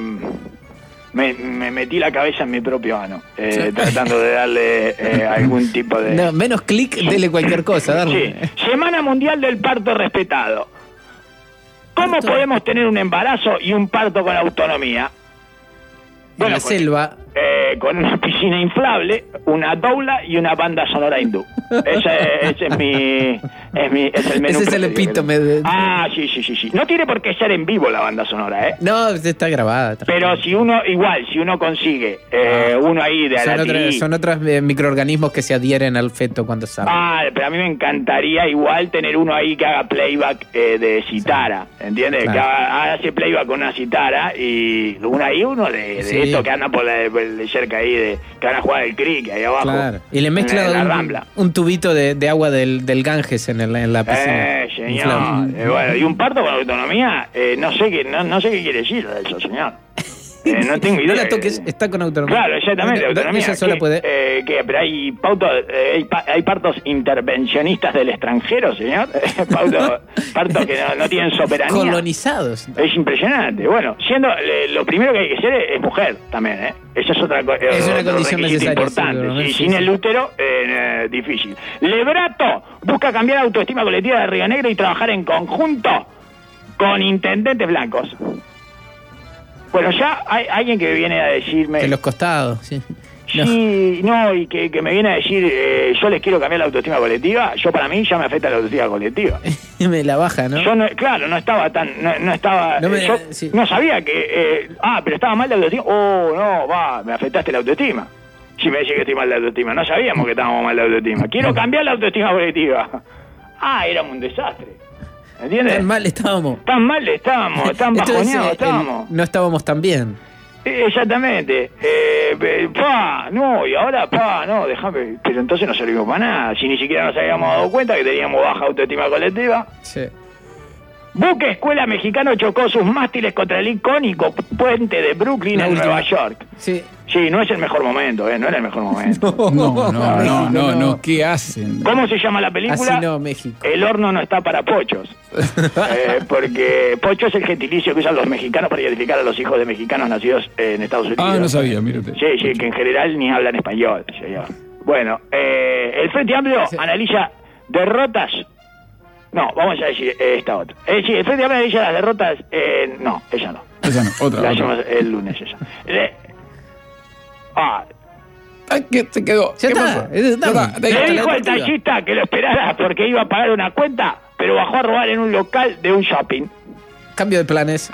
me, me metí la cabeza en mi propio ano, eh, sí. tratando de darle eh, algún tipo de... No, menos clic, dele cualquier cosa. Darle. Sí. Semana Mundial del Parto Respetado. ¿Cómo ¿Parto? podemos tener un embarazo y un parto con autonomía? En bueno, la pues, selva. Eh, con una piscina inflable, una doula y una banda sonora hindú. Ese, ese es mi... Es, mi, es el menú. Ese es el epítome de... Ah, sí, sí, sí, sí. No tiene por qué ser en vivo la banda sonora, ¿eh? No, está grabada. Pero si uno, igual, si uno consigue eh, ah. uno ahí de son, Alatí, otra, son otros eh, microorganismos que se adhieren al feto cuando sale. Ah, pero a mí me encantaría igual tener uno ahí que haga playback eh, de citara, ¿entiendes? Claro. Que haga, hace playback con una citara y uno ahí, uno de, de sí. estos que anda por, la, por el cerca ahí, de, que van a jugar el cricket ahí abajo. Claro. Y le mezcla en la, en la un, Rambla. un tubito de, de agua del, del Ganges en, el, en la piscina. Eh, señor. Eh, bueno, y un parto con autonomía, eh, no sé qué, no, no sé qué quiere decir eso, señor. Eh, no tengo idea. No la toques, está con autonomía. Claro, exactamente, autonomía. Ella sola ¿Qué, puede. Eh, ¿qué? Pero hay pautos, eh, hay, pa, hay partos intervencionistas del extranjero, señor. Pautos, partos que no, no tienen soberanía. Colonizados. Es impresionante. Bueno, siendo eh, lo primero que hay que ser es, es mujer también, ¿eh? Esa es otra cosa. Es una condición necesaria. Importante. Seguro, ¿no? Sí, sí, sin sí. el útero, eh, difícil. Lebrato busca cambiar la autoestima colectiva de Río Negro y trabajar en conjunto con intendentes blancos. Bueno, ya hay alguien que viene a decirme... Que los costados, sí. Sí, no, no y que, que me viene a decir, eh, yo les quiero cambiar la autoestima colectiva. Yo, para mí, ya me afecta la autoestima colectiva. Me la baja, ¿no? Yo, no, claro, no estaba tan... No, no estaba... No, me, yo sí. no sabía que... Eh, ah, pero estaba mal la autoestima. Oh, no, va, me afectaste la autoestima. Si me decís que estoy mal la autoestima. No sabíamos que estábamos mal la autoestima. Quiero cambiar la autoestima colectiva. Ah, éramos un desastre. ¿Entiendes? Tan mal estábamos. Tan mal estábamos, tan bajoneados estábamos. El, no estábamos tan bien. Exactamente. Eh, pa, no, y ahora, pa, no, déjame. Pero entonces no servimos para nada. Si ni siquiera nos habíamos dado cuenta que teníamos baja autoestima colectiva. Sí. Buque Escuela Mexicano chocó sus mástiles contra el icónico puente de Brooklyn La en última. Nueva York. Sí. Sí, no es el mejor momento, ¿eh? No era el mejor momento. No, no, no, no, no, no. ¿Qué hacen? ¿Cómo se llama la película? Así no, México. El horno no está para pochos. eh, porque pocho es el gentilicio que usan los mexicanos para identificar a los hijos de mexicanos nacidos en Estados Unidos. Ah, no sabía, mírate. Sí, sí, que en general ni hablan español, señor. Bueno, eh, el Frente Amplio sí. analiza derrotas... No, vamos a decir eh, esta otra. Eh, sí, el Frente Amplio analiza las derrotas... Eh, no, esa no. Esa no, otra. La otra. hacemos el lunes, esa. Eh, Ah. Ay, que se quedó. Ya ¿Qué está. pasó? está. Le dijo el taxista que lo esperara porque iba a pagar una cuenta, pero bajó a robar en un local de un shopping. Cambio de planes.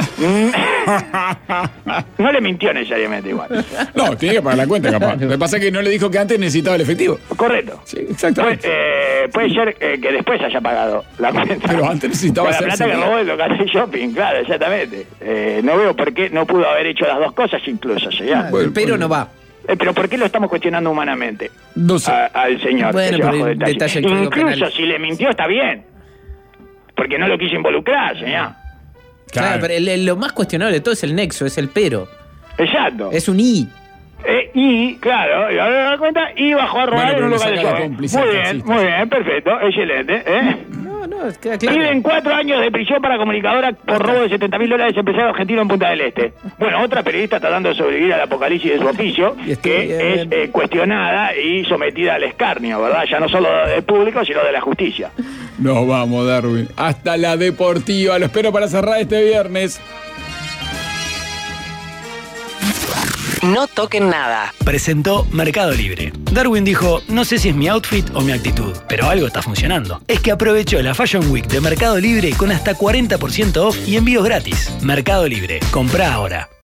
No le mintió necesariamente igual. No, tiene que pagar la cuenta, capaz. Lo que pasa es que no le dijo que antes necesitaba el efectivo. Correcto. Sí, exactamente. Puede, eh, puede ser eh, que después haya pagado la cuenta. Pero antes necesitaba con la plata que robó el local de shopping, claro, exactamente. Eh, no veo por qué no pudo haber hecho las dos cosas incluso, señor. Bueno, pero no va. Eh, pero ¿por qué lo estamos cuestionando humanamente? No sé. A, al señor. Bueno, pero el detalle Incluso penal. si le mintió está bien. Porque no lo quiso involucrar, señor. Claro, claro pero el, el, lo más cuestionable de todo es el nexo, es el pero. Exacto. Es un I. Eh, y, claro, y ahora me da cuenta, y bajó a robar bueno, en un lugar de shopping. Muy bien, muy bien, perfecto, excelente. ¿eh? No, no, queda claro. Piden cuatro años de prisión para comunicadora por robo de setenta mil dólares empresario argentino en Punta del Este. Bueno, otra periodista tratando de sobrevivir al apocalipsis de su oficio, que bien. es eh, cuestionada y sometida al escarnio, ¿verdad? Ya no solo del público, sino de la justicia. Nos vamos, Darwin. Hasta la deportiva. Lo espero para cerrar este viernes. No toquen nada. Presentó Mercado Libre. Darwin dijo, no sé si es mi outfit o mi actitud, pero algo está funcionando. Es que aprovechó la Fashion Week de Mercado Libre con hasta cuarenta por ciento off y envíos gratis. Mercado Libre. Comprá ahora.